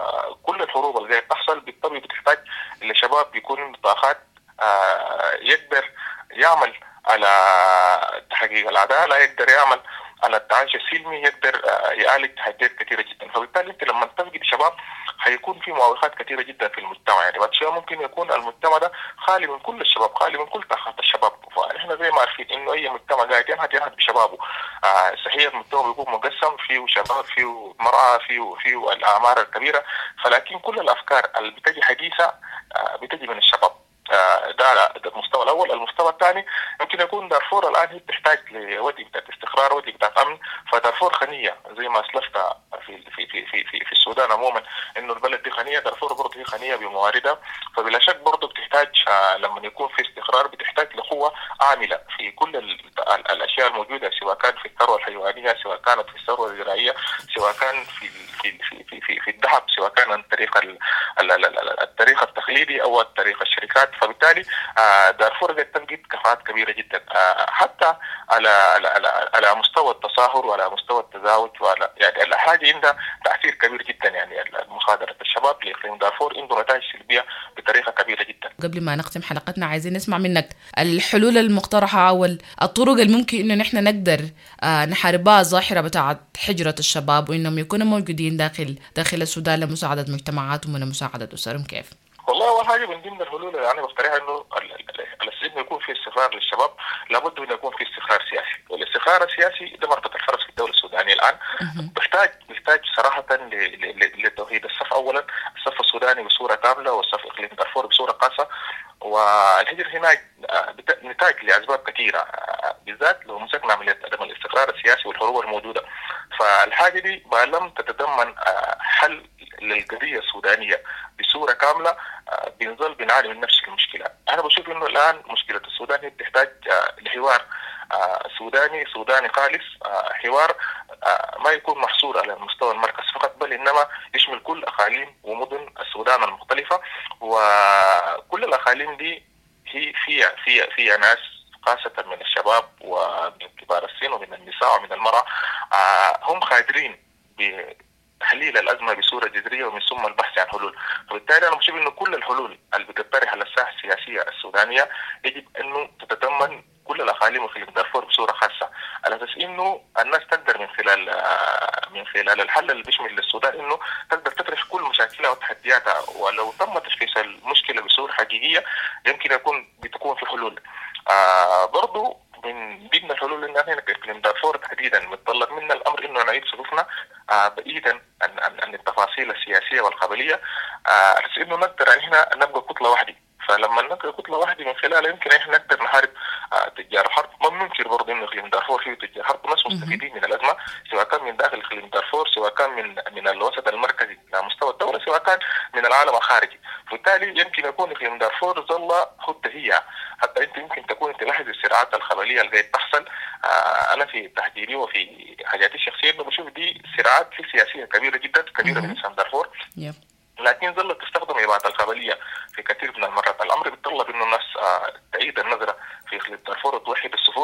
[SPEAKER 3] وكل الحروب اللي قاعد تحصل بالطبع بتحتاج لشباب بيكون طاقات آه يقدر يعمل على تحقيق العدالة، يقدر يعمل على التعايش السلمي، يقدر آه يعالج تحديات كثيرة جدا. فبالتالي انت لما تفقد شباب هيكون في في معوقات كثيره جدا في المجتمع. يعني بعد شويه ممكن يكون المجتمع ده خالي من كل الشباب، خالي من كل طاقات الشباب. فاحنا زي ما عارفين انه اي مجتمع قاعد ينهض ينهض بشبابه. آه صحيح المجتمع بيكون مقسم، فيه شباب، فيه مرأة، فيه فيه الاعمار الكبيره، فلكن كل الافكار اللي بتجي حديثه آه بتجي من الشباب. ده ده المستوى الاول. المستوى الثاني يمكن يكون دارفور الان هي بتحتاج لوجه بتاعت استقرار، وجه بتاعت امن. فدارفور غنيه زي ما اسلفت في في في في في, في السودان عموما انه البلد دي غنيه، دارفور برضه هي غنيه بمواردها. فبلا شك برضه بتحتاج لما يكون في استقرار بتحتاج لقوه عامله في كل الاشياء الموجوده، سواء كان في الثروه الحيوانيه، سواء كانت في الثروه الزراعيه، سواء كان في في في في في, في الذهب، سواء كان عن طريق التاريخ التقليدي او التاريخ الشركات. فبالتالي دارفور قد تفقد كفاءات كبيره جدا حتى على على على مستوى التصاهر وعلى مستوى التزاوج، وعلى يعني الحاجه عندها تاثير كبير جدا. يعني مصادره الشباب لاقليم دارفور عنده نتائج سلبيه بطريقه كبيره جدا.
[SPEAKER 10] قبل ما نختم حلقتنا عايزين نسمع منك الحلول المقترحه او الطرق الممكن انه نحن نقدر نحاربها الظاهره بتاعه حجره الشباب وانهم يكونوا موجودين داخل داخل السودان لمساعده مجتمعاتهم ولمساعده اسرهم. كيف؟
[SPEAKER 3] والله اول حاجه من ضمن الحلول اللي انا بقترحها انه السجن يكون فيه استقرار للشباب، لابد ان يكون فيه استقرار سياسي، والاستقرار السياسي ده مربط الفرس في الدوله السودانيه الان. بيحتاج بيحتاج صراحه لتوحيد الصف، اولا الصف السوداني بصوره كامله والصف اقليم دارفور بصوره خاصه. والهجر هنا نتاج لاسباب كثيره، بالذات لو مسكنا عمليه عدم الاستقرار السياسي والحروب الموجوده. فالحاجه دي ما لم تتضمن حل للقضيه السودانيه بصوره كامله بنظل بنعاني من نفس المشكله. انا بشوف انه الان مشكله السودان هي بتحتاج لحوار سوداني سوداني خالص، حوار ما يكون محصور على مستوى المركز فقط، بل انما يشمل كل اقاليم ومدن السودان المختلفه. وكل الاقاليم دي هي فيها فيها فيها ناس خاصه من الشباب ومن كبار السن ومن النساء ومن المراه هم قادرين تحليل الأزمة بصورة جذرية ومن ثم البحث عن حلول. فبالتالي أنا بشوف إنه كل الحلول اللي بتطرح على الساحة السياسية السودانية يجب إنه تتضمن كل الأقاليم في دارفور بصورة خاصة، على أساس إنه الناس تقدر من خلال من خلال الحل اللي بيشمل للسودان إنه تقدر تطرح كل مشاكلها وتحدياتها. ولو تم تشخيص المشكلة بصورة حقيقية يمكن يكون بتكون في حلول. آه برضو من ضمن الحلول اللي احنا كإقليم دارفور تحديدا متطلب منا الامر انه نعيد صفوفنا آه بعيدا عن, عن, عن التفاصيل السياسيه والقبليه، آه انه نقدر يعني احنا نبقى كتله واحده. فلما نبقى كتله واحده من خلالها يمكن احنا نقدر نحارب آه تجار الحرب. ما ننكر برضه انه اقليم دارفور فيه تجار حرب وناس مستفيدين من الازمه، سواء كان من داخل اقليم دارفور، سواء كان من من الوسط المركزي على مستوى الدوله، سواء كان من العالم الخارجي. فبالتالي يمكن يكون اقليم دارفور ظل خطه هي حتى انت يمكن تكون تلاحظ الصراعات الخبليه اللي قاعد تحصل. آه انا في تحديدي وفي حاجاتي الشخصيه انه بشوف دي صراعات سياسيه كبيره جدا كبيره من انسان دارفور،
[SPEAKER 10] yep.
[SPEAKER 3] لكن ظلت تستخدم عبارات القبليه في كثير من المرات. الامر بيتطلب انه الناس آه تعيد النظره في اقليم دارفور وتوحد الصفوف،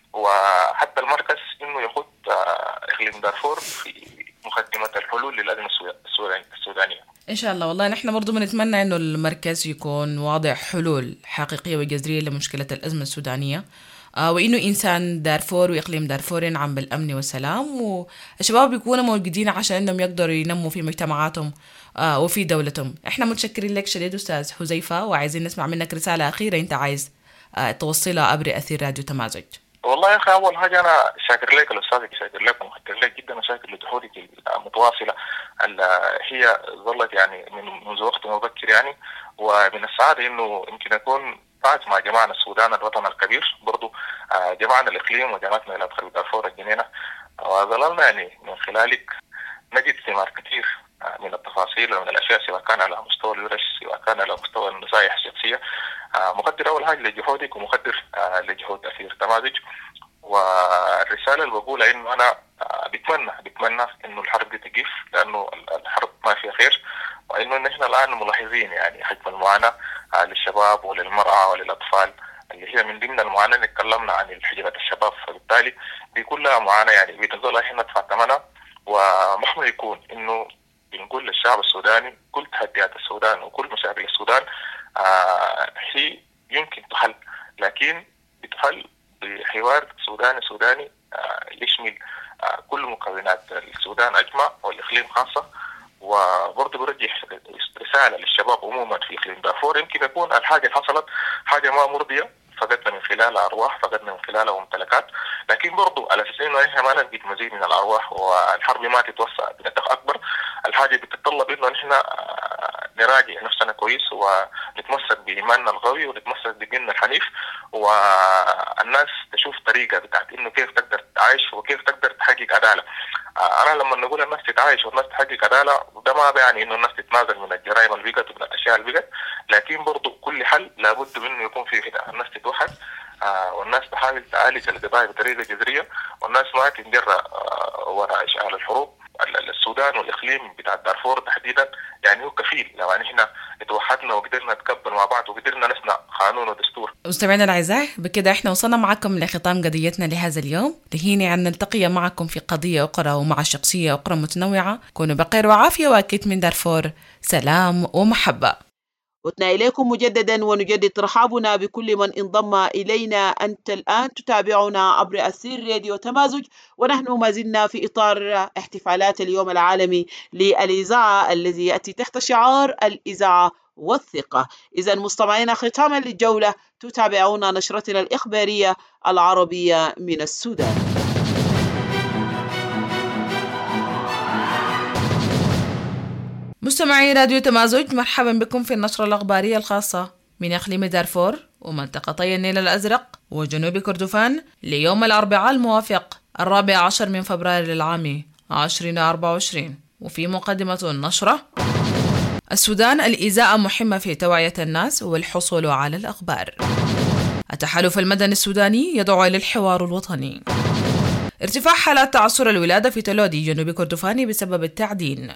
[SPEAKER 3] وحتى المركز انه يخط آه اقليم دارفور في مقدمه الحلول للازمه السودانيه.
[SPEAKER 10] إن شاء الله. والله نحن برضو بنتمنى إنه المركز يكون واضع حلول حقيقية وجذرية لمشكلة الأزمة السودانية، آه وإنه إنسان دارفور وإقليم دارفور ينعم بالأمن والسلام، والشباب يكونوا موجودين عشان إنهم يقدروا ينموا في مجتمعاتهم آه وفي دولتهم. إحنا متشكرين لك شديد أستاذ حذيفة، وعايزين نسمع منك رسالة أخيرة أنت عايز آه توصلها عبر أثير راديو تمازج.
[SPEAKER 3] والله يا أخي أول حاجة أنا شاكر لك الأستاذ، شاكر لك ومقدر لك جدا، وشاكر لجهودك المتواصلة اللي هي ظلت يعني من منذ وقت مبكر يعني. ومن السعادة إنه يمكن يكون بعد ما جمعنا السودان الوطن الكبير برضو جمعنا الإقليم وجمعنا إلى أدخل دارفور الجنينة، وظللنا يعني من خلالك نجد ثمار كثير من التفاصيل ومن الأشياء، سواء كان على مستوى الورش سواء كان على مستوى النصائح الشخصية. مقدر أول حاجة لجهودك ومقدر لجهود أثير تمازج. والرسالة اللي بقولها إنه أنا بتمنى بتمنى إنه الحرب دي تقف، لأنه الحرب ما فيها خير، وإنه نحن الآن ملاحظين يعني حجم المعاناة للشباب وللمرأة وللأطفال اللي هي من ضمن المعاناة اللي تكلمنا عن حجرة الشباب. فبالتالي دي كلها معاناة يعني بنظل إحنا ندفع ثمنها. ومهما يكون إنه بنقول للشعب السوداني كل تحديات السودان وكل مشاكل السودان آه هي يمكن تحل، لكن بتحل بحوار سوداني سوداني آه يشمل آه كل مكونات السودان أجمع والإقليم خاصة. وبرضه برجح رسالة للشباب عموما في إقليم دارفور. يمكن يكون الحاجة اللي حصلت حاجة ما مرضية، فقدنا من خلالها أرواح، فقدنا من خلالها ممتلكات، لكن برضو على أساس إنه إحنا ما نلقى مزيد من الأرواح والحرب ما تتوسع بنطاق أكبر، الحاجة بتتطلب إنه إحنا نراجع نفسنا كويس ونتمسك بإيماننا القوي ونتمسك بديننا الحنيف، والناس تشوف طريقة بتاعت إنه كيف تقدر تعيش وكيف تقدر تحقق عدالة. أنا لما نقول الناس تتعايش والناس تحقق عدالة ده ما بيعني إنه الناس تتنازل من الجرائم اللي بقت ومن الأشياء اللي بقت، لكن برضو كل حل لابد منه يكون فيه الناس تتوحد آه والناس تحاول تعالج القضايا بطريقة جذرية، والناس ما تنجر آه وراء إشعال الحروب. السودان والإقليم بتاع دارفور تحديدا يعني هو كفيل لو يعني احنا اتوحدنا وقدرنا نتكبر مع بعض وقدرنا نصنع قانون ودستور.
[SPEAKER 10] مستمعينا الأعزاء، بكده احنا وصلنا معكم لختام قضيتنا لهذا اليوم. لهيني أن نلتقي معكم في قضية أخرى ومع شخصية أخرى متنوعة. كونوا بخير وعافية، وأكيد من دارفور سلام ومحبة.
[SPEAKER 1] عدنا إليكم مجددا ونجدد ترحابنا بكل من انضم إلينا. أنت الآن تتابعنا عبر أثير راديو تمازج، ونحن ما زلنا في إطار احتفالات اليوم العالمي للإذاعة الذي يأتي تحت شعار الإذاعة والثقة. إذن مستمعينا، ختاما للجولة تتابعون نشرتنا الإخبارية العربية من السودان.
[SPEAKER 10] مستمعي راديو تمازج، مرحبا بكم في النشرة الأخبارية الخاصة من إقليم دارفور ومنطقتي النيل الأزرق وجنوب كردفان ليوم الأربعاء الموافق الرابع عشر من فبراير للعام عشرين أربعة وعشرين. وفي مقدمة النشرة: السودان الإذاعة مهمة في توعية الناس والحصول على الأخبار. التحالف المدني السوداني يدعو إلى الحوار الوطني. ارتفاع حالات تعثر الولادة في تلودي جنوب كردفان بسبب التعدين.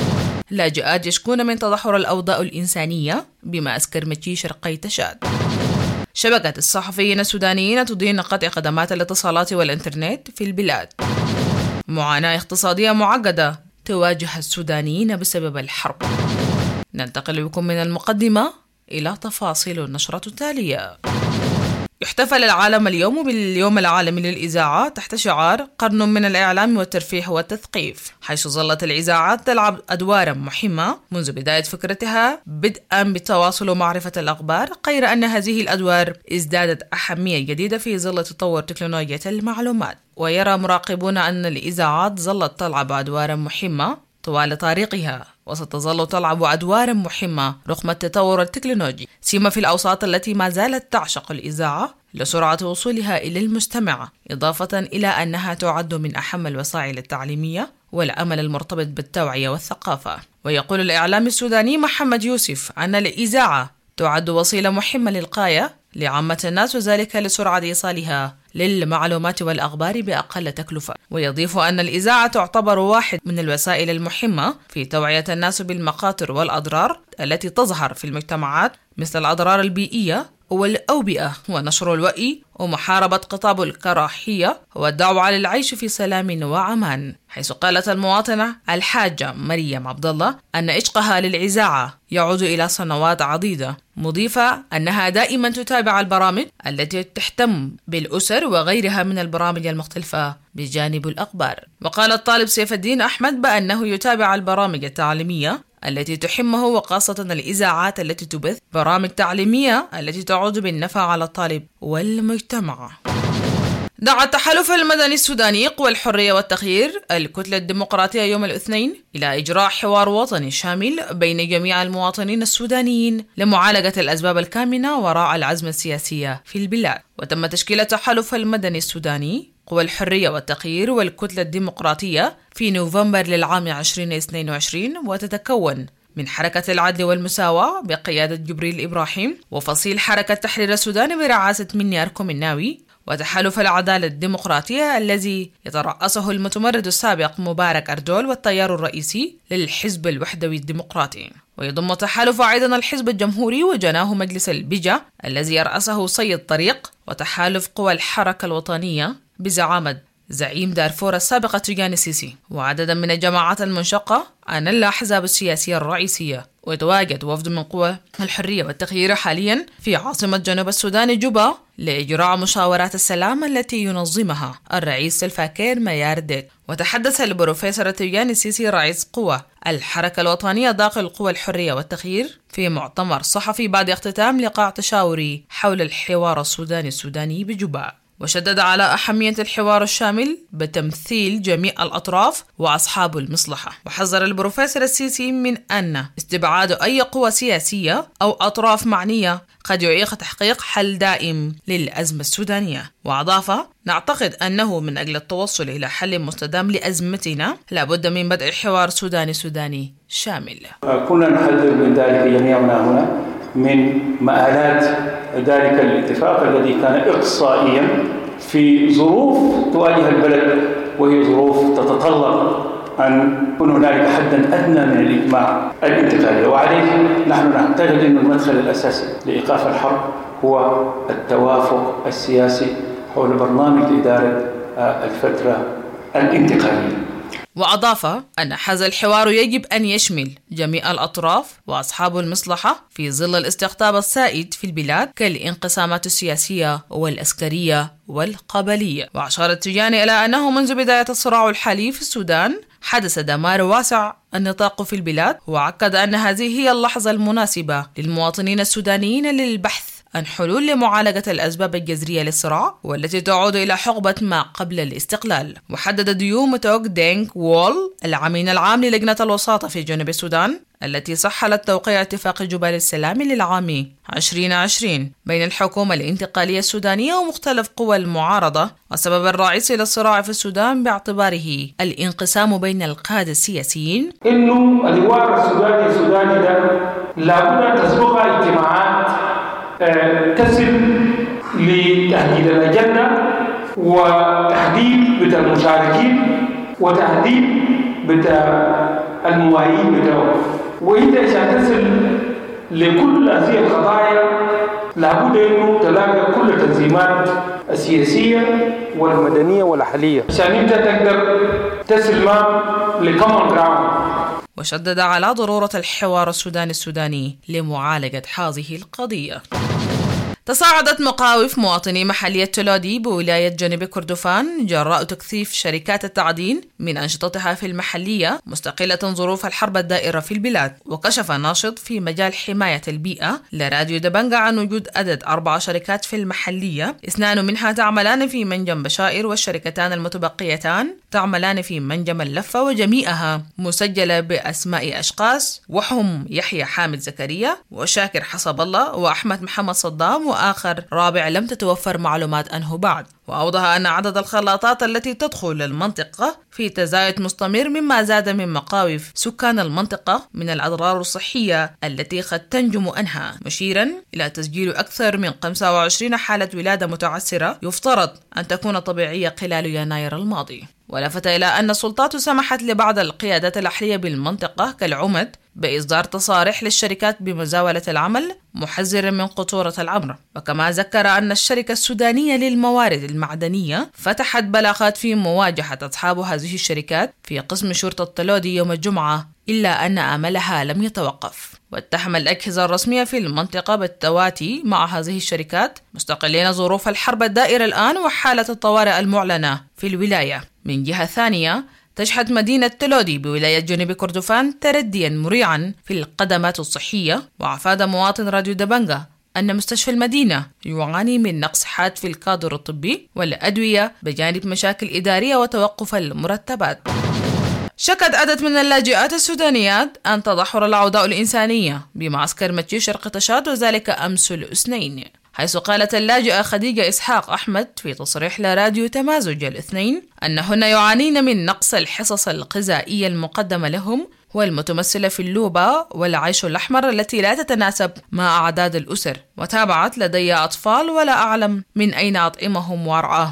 [SPEAKER 10] لاجئات يشكون من تدهور الأوضاع الإنسانية بمعسكر مكي شرقي تشاد. شبكة الصحفيين السودانيين تدين قطع خدمات الاتصالات والإنترنت في البلاد. معاناة اقتصادية معقدة تواجه السودانيين بسبب الحرب. ننتقل بكم من المقدمة إلى تفاصيل النشرة التالية. يحتفل العالم اليوم باليوم العالمي للإذاعة تحت شعار قرن من الإعلام والترفيه والتثقيف، حيث ظلت الإذاعات تلعب أدوارا مهمة منذ بداية فكرتها بدءا بالتواصل ومعرفة الأخبار، غير أن هذه الأدوار ازدادت أهمية جديدة في ظل تطور تكنولوجيا المعلومات. ويرى مراقبون أن الإذاعات ظلت تلعب أدوارا مهمة طوال طريقها، وستظل تلعب أدوارا مهمة رغم التطور التكنولوجي، سيما في الأوساط التي ما زالت تعشق الإذاعة لسرعة وصولها إلى المستمع، إضافة إلى أنها تعد من أهم الوسائل التعليمية والعمل المرتبط بالتوعية والثقافة. ويقول الإعلامي السوداني محمد يوسف أن الإذاعة تعد وسيلة مهمة للغاية لعامة الناس، وذلك لسرعة إيصالها للمعلومات والأخبار بأقل تكلفة. ويضيف أن الإذاعة تعتبر واحد من الوسائل المهمة في توعية الناس بالمخاطر والأضرار التي تظهر في المجتمعات، مثل الأضرار البيئية والأوبئة ونشر الوعي ومحاربة خطاب الكراهية والدعوة للعيش في سلام وأمان. حيث قالت المواطنة الحاجة مريم عبد الله أن عشقها للإذاعة يعود إلى سنوات عديدة، مضيفة أنها دائما تتابع البرامج التي تهتم بالأسر وغيرها من البرامج المختلفة بجانب الأخبار. وقال الطالب سيف الدين أحمد بأنه يتابع البرامج التعليمية التي تهمه، وخاصة الإذاعات التي تبث برامج تعليمية التي تعود بالنفع على الطالب والمجتمع. دعا التحالف المدني السوداني قوى الحرية والتغيير الكتلة الديمقراطية يوم الاثنين إلى إجراء حوار وطني شامل بين جميع المواطنين السودانيين لمعالجة الأسباب الكامنة وراء العزم السياسي في البلاد. وتم تشكيل التحالف المدني السوداني قوى الحرية والتغيير والكتلة الديمقراطية في نوفمبر للعام عشرين اثنين وعشرين، وتتكون من حركة العدل والمساواة بقيادة جبريل إبراهيم، وفصيل حركة تحرير السودان برعاسة مني أركو مناوي، وتحالف العدالة الديمقراطية الذي يترأسه المتمرد السابق مبارك أردول والتيار الرئيسي للحزب الوحدوي الديمقراطي. ويضم تحالف أيضا الحزب الجمهوري وجناه مجلس البجة الذي يرأسه سيد طريق، وتحالف قوى الحركة الوطنية بزعامة زعيم دارفور السابق تيجاني السيسي وعددا من الجماعات المنشقة عن الأحزاب السياسية الرئيسية. ويتواجد وفد من قوى الحرية والتغيير حاليا في عاصمة جنوب السودان جوبا لإجراء مشاورات السلام التي ينظمها الرئيس سلفا كير ميارديت. وتحدث البروفيسور تيجاني السيسي رئيس قوى الحركة الوطنية داخل قوى الحرية والتغيير في مؤتمر صحفي بعد اختتام لقاء تشاوري حول الحوار السوداني السوداني بجوبا، وشدد على أهمية الحوار الشامل بتمثيل جميع الأطراف وأصحاب المصلحة. وحذر البروفيسور السيسي من أن استبعاد أي قوى سياسية أو أطراف معنية قد يعيق تحقيق حل دائم للأزمة السودانية. وأضاف: نعتقد أنه من أجل التوصل إلى حل مستدام لأزمتنا لابد من بدء حوار سوداني سوداني شامل.
[SPEAKER 11] كنا نحذر من ذلك جميعنا هنا من مآلات ذلك الاتفاق الذي كان إقصائيا في ظروف تواجه البلد، وهي ظروف تتطلب أن يكون هنالك حدا أدنى من الإجماع الانتقالي. وعليه نحن نعتقد أن المدخل الأساسي لإيقاف الحرب هو التوافق السياسي حول برنامج لإدارة الفترة الانتقالية.
[SPEAKER 10] وأضاف أن هذا الحوار يجب أن يشمل جميع الأطراف وأصحاب المصلحة في ظل الاستقطاب السائد في البلاد كالانقسامات السياسية والعسكرية والقبلية. وأشار تيجاني إلى أنه منذ بداية الصراع الحالي في السودان حدث دمار واسع النطاق في البلاد، وأكد أن هذه هي اللحظة المناسبة للمواطنين السودانيين للبحث عن حلول لمعالجة الأسباب الجذرية للصراع والتي تعود إلى حقبة ما قبل الاستقلال. وحدد ديو متوك دينغ وول العميد العام للجنة الوساطة في جنوب السودان التي سحلت توقيع اتفاق جبال السلام للعام عشرين عشرين بين الحكومة الانتقالية السودانية ومختلف قوى المعارضة، والسبب الرئيسي للصراع في السودان باعتباره الانقسام بين القادة السياسيين.
[SPEAKER 11] إنه الحوار السوداني السوداني ده لابد أن تسبقها اجتماعات تصل لتحديد الأجندة وتحديد بتاع المشاركين وتحديد بتاع المواعيد بتاعه. وإذا عشان تصل لكل هذه القضايا لابد أنه تلاقي كل التنظيمات السياسية والمدنية والأهلية عشان أنت تقدر تصل معهم لكومن جراوند.
[SPEAKER 10] وشدد على ضرورة الحوار السوداني السوداني لمعالجة هذه القضية. تصاعدت مخاوف مواطني محلية تلودي بولاية جنوب كردفان جراء تكثيف شركات التعدين من أنشطتها في المحلية مستقلة ظروف الحرب الدائرة في البلاد. وكشف ناشط في مجال حماية البيئة لراديو دبنجة عن وجود عدد أربع شركات في المحلية، اثنان منها تعملان في منجم بشائر والشركتان المتبقيتان تعملان في منجم اللفة، وجميعها مسجلة بأسماء أشخاص وهم يحيى حامد زكريا وشاكر حسب الله وأحمد محمد صدام وآخر رابع لم تتوفر معلومات عنه بعد. وأوضح أن عدد الخلاطات التي تدخل للمنطقة في تزايد مستمر، مما زاد من مخاوف سكان المنطقة من الأضرار الصحية التي قد تنجم عنها، مشيرا إلى تسجيل أكثر من خمسة وعشرين حالة ولادة متعسرة يفترض أن تكون طبيعية خلال يناير الماضي. ولفت إلى أن السلطات سمحت لبعض القيادات الأهلية بالمنطقة كالعمد بإصدار تصاريح للشركات بمزاولة العمل محذرا من خطورة الأمر. وكما ذكر أن الشركة السودانية للموارد المعدنية فتحت بلاغات في مواجهة أصحاب هذه الشركات في قسم شرطة تلودي يوم الجمعة، إلا أن عملها لم يتوقف. واتهم الأجهزة الرسمية في المنطقة بالتواتي مع هذه الشركات مستقلين ظروف الحرب الدائرة الآن وحالة الطوارئ المعلنة في الولاية. من جهة ثانية تشهد مدينة تلودي بولاية جنوب كردفان ترديا مريعا في الخدمات الصحية. وأفاد مواطن راديو دبنجة أن مستشفى المدينة يعاني من نقص حاد في الكادر الطبي والأدوية بجانب مشاكل إدارية وتوقف المرتبات. شكت عدد من اللاجئات السودانيات أن تدهور الأوضاع الإنسانية بمعسكر متيو شرق تشاد، وذلك أمس الاثنين، حيث قالت اللاجئة خديجة إسحاق أحمد في تصريح لراديو تمازج الاثنين أنهن يعانين من نقص الحصص الغذائية المقدمة لهم والمتمثلة في اللوبة والعيش الأحمر التي لا تتناسب مع أعداد الأسر. وتابعت: لدي أطفال ولا أعلم من أين أطعمهم وأرعاهم.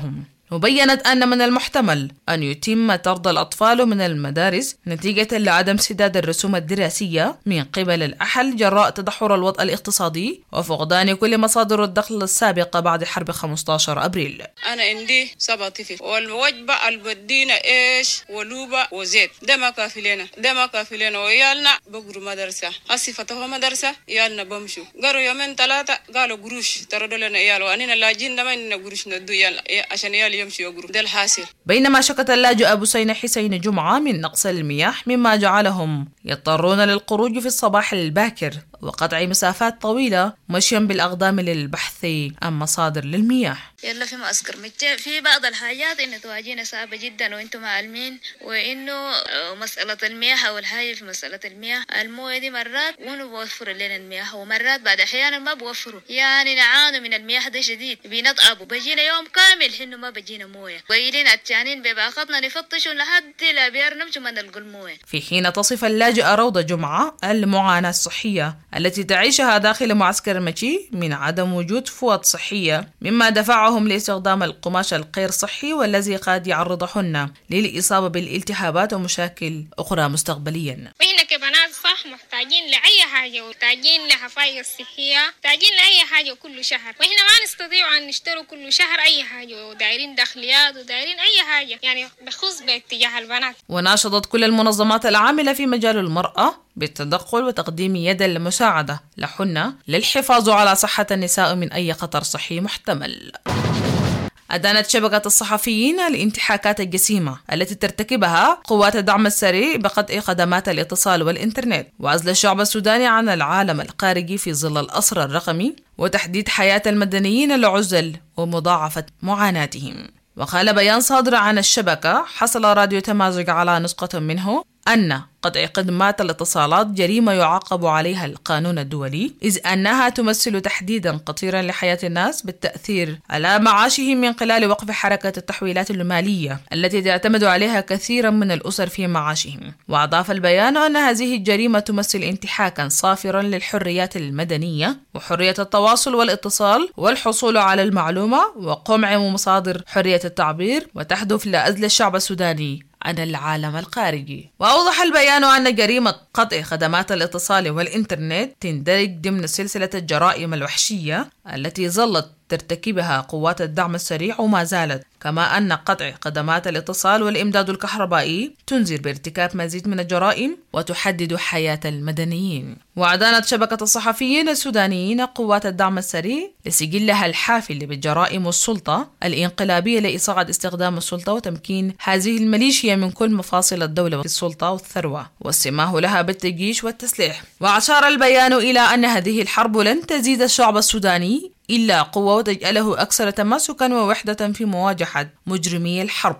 [SPEAKER 10] وبيّنت أن من المحتمل أن يتم طرد الأطفال من المدارس نتيجة لعدم سداد الرسوم الدراسية من قبل الأهل جراء تدهور الوضع الاقتصادي وفقدان كل مصادر الدخل السابقة بعد حرب خمسة عشر أبريل.
[SPEAKER 12] أنا عندي سبعة طفل والوجبة البدينة إيش ولوبة وزيت ده ما كافي لنا ده ما كافي لنا ويالنا بقروا مدرسة هسي فتحوا مدرسة يالنا بمشوا قالوا يومين ثلاثة قالوا قروش تردوا لنا يال وأننا لاجين ده ما إننا قروش ندو يال عشان يال يمشوا يقروا ده الحاصل.
[SPEAKER 10] بينما شكت اللاجئ بوسينة حسين جمعة من نقص المياه مما جعلهم يضطرون للخروج في الصباح الباكر وقطع مسافات طويلة مشيا بالأقدام للبحث عن مصادر للمياه.
[SPEAKER 13] يلا في معسكر في بعض الحاجات إنه تواجهنا صعبة جدا وإنتم عالمين وإنه مسألة المياه أو الحاجة في مسألة المياه الموية دي مرات ونو بوفر لنا المياه ومرات بعد أحيانا ما بوفروا يعني نعاني من المياه ده شديد بنتعبوا بجينا يوم كامل إنه ما بجينا موية ويلين عتشانين بباقتنا نفتشوا لحد لا بيرنمشوا ما نلقوا الموية.
[SPEAKER 10] في حين تصف اللاجئة روضة جمعة المعاناة الصحية التي تعيشها داخل معسكر مشي من عدم وجود فوط صحية مما دفعهم لاستخدام القماش الغير صحي والذي قد يعرضهن للإصابة بالالتهابات ومشاكل أخرى مستقبليا.
[SPEAKER 14] وإحنا كبنات صح محتاجين لأي حاجة ومحتاجين لحفاية صحية محتاجين لأي حاجة كل شهر وإحنا ما نستطيع أن نشتري كل شهر أي حاجة ودايرين داخليات ودايرين أي حاجة يعني بخص باتجاه البنات.
[SPEAKER 10] وناشدت كل المنظمات العاملة في مجال المرأة بالتدخل وتقديم يد المساعدة لحن للحفاظ على صحة النساء من أي خطر صحي محتمل. أدانت شبكة الصحفيين الانتهاكات الجسيمة التي ترتكبها قوات الدعم السريع بقطع خدمات الاتصال والإنترنت وعزل الشعب السوداني عن العالم الخارجي في ظل الأسر الرقمي وتحديد حياة المدنيين العزل ومضاعفة معاناتهم. وقال بيان صادر عن الشبكة حصل راديو تمازج على نسخة منه أن قطع خدمات الاتصالات جريمة يعاقب عليها القانون الدولي إذ أنها تمثل تحديدا خطيرا لحياة الناس بالتأثير على معاشهم من خلال وقف حركة التحويلات المالية التي تعتمد عليها كثيرا من الأسر في معاشهم. وأضاف البيان أن هذه الجريمة تمثل انتهاكا صافرا للحريات المدنية وحرية التواصل والاتصال والحصول على المعلومة وقمع مصادر حرية التعبير وتهدف لعزل الشعب السوداني عن العالم الخارجي. وأوضح البيان أن جريمة قطع خدمات الاتصال والإنترنت تندرج ضمن سلسلة الجرائم الوحشية التي ظلت ترتكبها قوات الدعم السريع وما زالت، كما أن قطع خدمات الاتصال والإمداد الكهربائي تنذر بارتكاب مزيد من الجرائم وتحدد حياة المدنيين. وأدانت شبكة الصحفيين السودانيين قوات الدعم السريع لسجلها الحافل بالجرائم السلطة الانقلابية لإصاعة استخدام السلطة وتمكين هذه الميليشيا من كل مفاصل الدولة والسلطة والثروة والسماح لها بالتجيش والتسليح. وأشار البيان إلى أن هذه الحرب لن تزيد الشعب السوداني إلا قوة وتجعله أكثر تماسكا ووحدة في مواجهة مجرمي الحرب.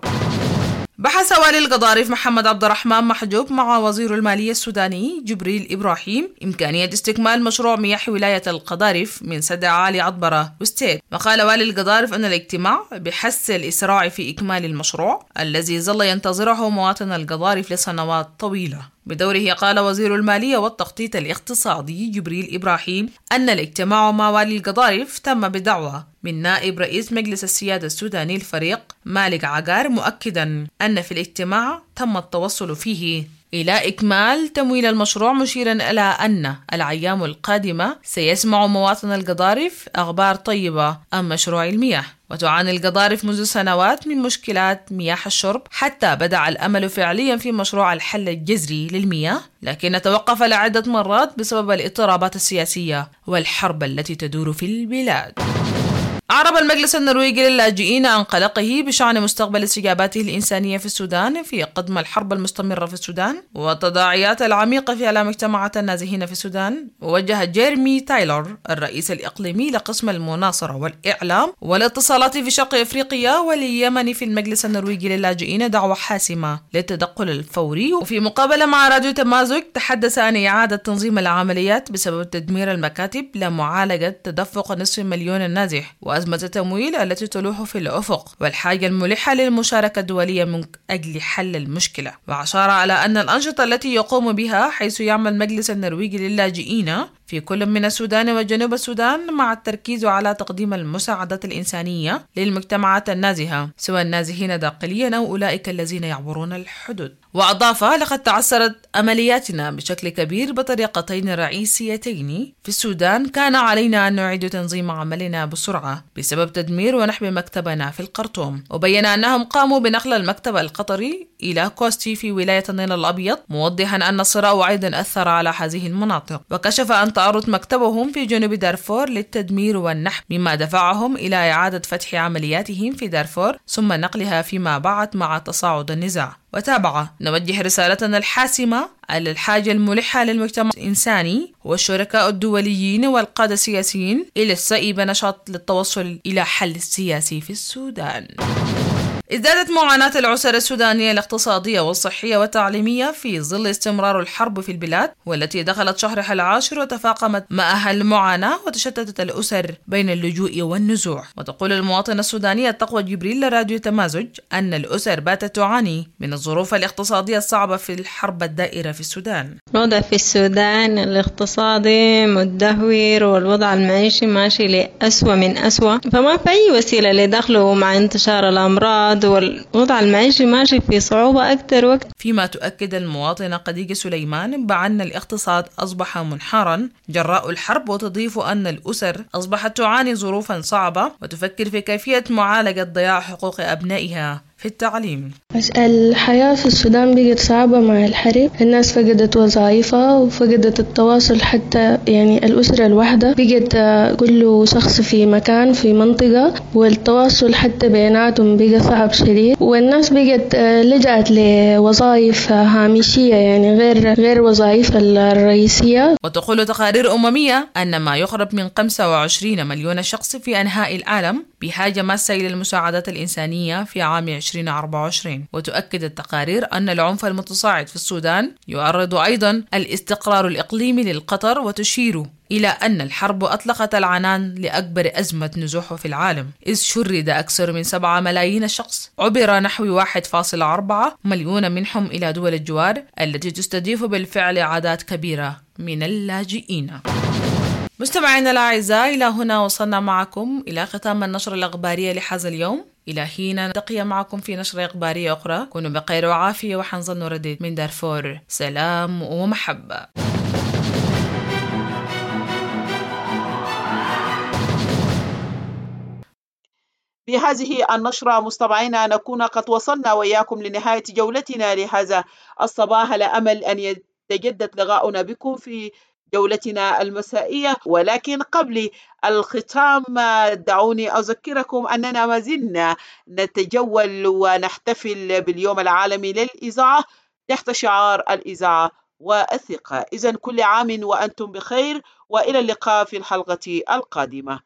[SPEAKER 10] بحث والي القضارف محمد عبد الرحمن محجوب مع وزير المالية السوداني جبريل إبراهيم إمكانية استكمال مشروع مياه ولاية القضارف من سد عالي عطبرة وستيت. وقال والي القضارف أن الاجتماع بحث الإسراع في إكمال المشروع الذي ظل ينتظره مواطن القضارف لسنوات طويلة. بدوره قال وزير المالية والتخطيط الاقتصادي جبريل إبراهيم أن الاجتماع مع والي القضارف تم بدعوة من نائب رئيس مجلس السيادة السوداني الفريق مالك عقار، مؤكدا أن في الاجتماع تم التوصل فيه إلى إكمال تمويل المشروع، مشيرا إلى أن الأيام القادمة سيسمع مواطن القضارف أخبار طيبة عن مشروع المياه. وتعاني القضارف منذ سنوات من مشكلات مياه الشرب حتى بدأ الأمل فعليا في مشروع الحل الجذري للمياه، لكن توقف لعدة مرات بسبب الاضطرابات السياسية والحرب التي تدور في البلاد. أعرب المجلس النرويجي للاجئين عن قلقه بشأن مستقبل استجاباته الإنسانية في السودان في قدم الحرب المستمرة في السودان والتداعيات العميقة في على مجتمعات النازحين في السودان. ووجه جيرمي تايلور الرئيس الإقليمي لقسم المناصرة والإعلام والاتصالات في شرق أفريقيا واليمن في المجلس النرويجي للاجئين دعوة حاسمة للتدخل الفوري. وفي مقابلة مع راديو تمازج تحدث عن إعادة تنظيم العمليات بسبب تدمير المكاتب لمعالجة تدفق نصف مليون النازح، وأزمة التمويل التي تلوح في الأفق والحاجة الملحة للمشاركة الدولية من أجل حل المشكلة. وأشار على أن الأنشطة التي يقوم بها حيث يعمل مجلس النرويج للاجئين في كل من السودان وجنوب السودان مع التركيز على تقديم المساعدات الإنسانية للمجتمعات النازحة سواء النازحين داخليا أو أولئك الذين يعبرون الحدود. وأضاف: لقد تعثرت عملياتنا بشكل كبير بطريقتين رئيسيتين في السودان، كان علينا أن نعيد تنظيم عملنا بسرعة بسبب تدمير ونحب مكتبنا في الخرطوم. وبين أنهم قاموا بنقل المكتب القطري إلى كوستي في ولاية النيل الأبيض، موضحا أن الصراع أيضا أثر على هذه المناطق. وكشف أن تعرض مكتبهم في جنوب دارفور للتدمير والنحب، مما دفعهم إلى إعادة فتح عملياتهم في دارفور ثم نقلها فيما بعد مع تصاعد النزاع. وتابع: نوجه رسالتنا الحاسمة على الحاجة الملحة للمجتمع الإنساني والشركاء الدوليين والقادة السياسيين إلى السعي بنشاط للتوصل إلى حل سياسي في السودان. ازدادت معاناة الأسر السودانية الاقتصادية والصحية والتعليمية في ظل استمرار الحرب في البلاد، والتي دخلت شهرها العاشر وتفاقمت معها المعاناة وتشتتت الأسر بين اللجوء والنزوع. وتقول المواطنة السودانية تقوى جبريل لراديو تمازج أن الأسر باتت تعاني من الظروف الاقتصادية الصعبة في الحرب الدائرة في السودان.
[SPEAKER 15] الوضع في السودان الاقتصادي متدهور والوضع المعيشي ماشي لأسوأ من أسوأ، فما في أي وسيلة لدخله مع انتشار الأمراض، والوضع المعيشي ماشي في صعوبة أكثر وقت.
[SPEAKER 10] فيما تؤكد المواطنة قديجة سليمان بأن الاقتصاد أصبح منحارا جراء الحرب، وتضيف أن الأسر أصبحت تعاني ظروفا صعبة وتفكر في كيفية معالجة ضياع حقوق أبنائها في التعليم.
[SPEAKER 16] الحياة في السودان بقت صعبة مع الحرب، الناس فقدت وظائفها وفقدت التواصل، حتى يعني الأسرة الواحدة بقت كل شخص في مكان في منطقة، والتواصل حتى بيناتهم بقى صعب شديد، والناس بقت لجأت لوظائف هامشية يعني غير غير وظائف الرئيسية.
[SPEAKER 10] وتقول تقارير أممية أن ما يقرب من خمسة وعشرين مليون شخص في أنحاء العالم بحاجة ماسة إلى المساعدات الإنسانية في عام عشرين أربعة وعشرين. وتؤكد التقارير أن العنف المتصاعد في السودان يعرض أيضا الاستقرار الإقليمي للخطر، وتشير إلى أن الحرب أطلقت العنان لأكبر أزمة نزوح في العالم، إذ شرد أكثر من سبعة ملايين شخص، عبر نحو واحد فاصلة أربعة مليون منهم إلى دول الجوار التي تستضيف بالفعل أعداد كبيرة من اللاجئين. مستمعينا الأعزاء، إلى هنا وصلنا معكم إلى ختام النشرة الأخبارية لهذا اليوم. إلى حين نلتقي معكم في نشرة إخبارية أخرى، كونوا بخير وعافية، وحنظل نردد من دارفور سلام ومحبة.
[SPEAKER 1] بهذه النشرة مستمعينا نكون قد وصلنا وإياكم لنهاية جولتنا لهذا الصباح، على أمل أن يتجدد لقاؤنا بكم في جولتنا المسائية. ولكن قبل الختام دعوني أذكركم أننا ما زلنا نتجول ونحتفل باليوم العالمي للإذاعة تحت شعار الإذاعة والثقة. إذن كل عام وأنتم بخير، وإلى اللقاء في الحلقة القادمة.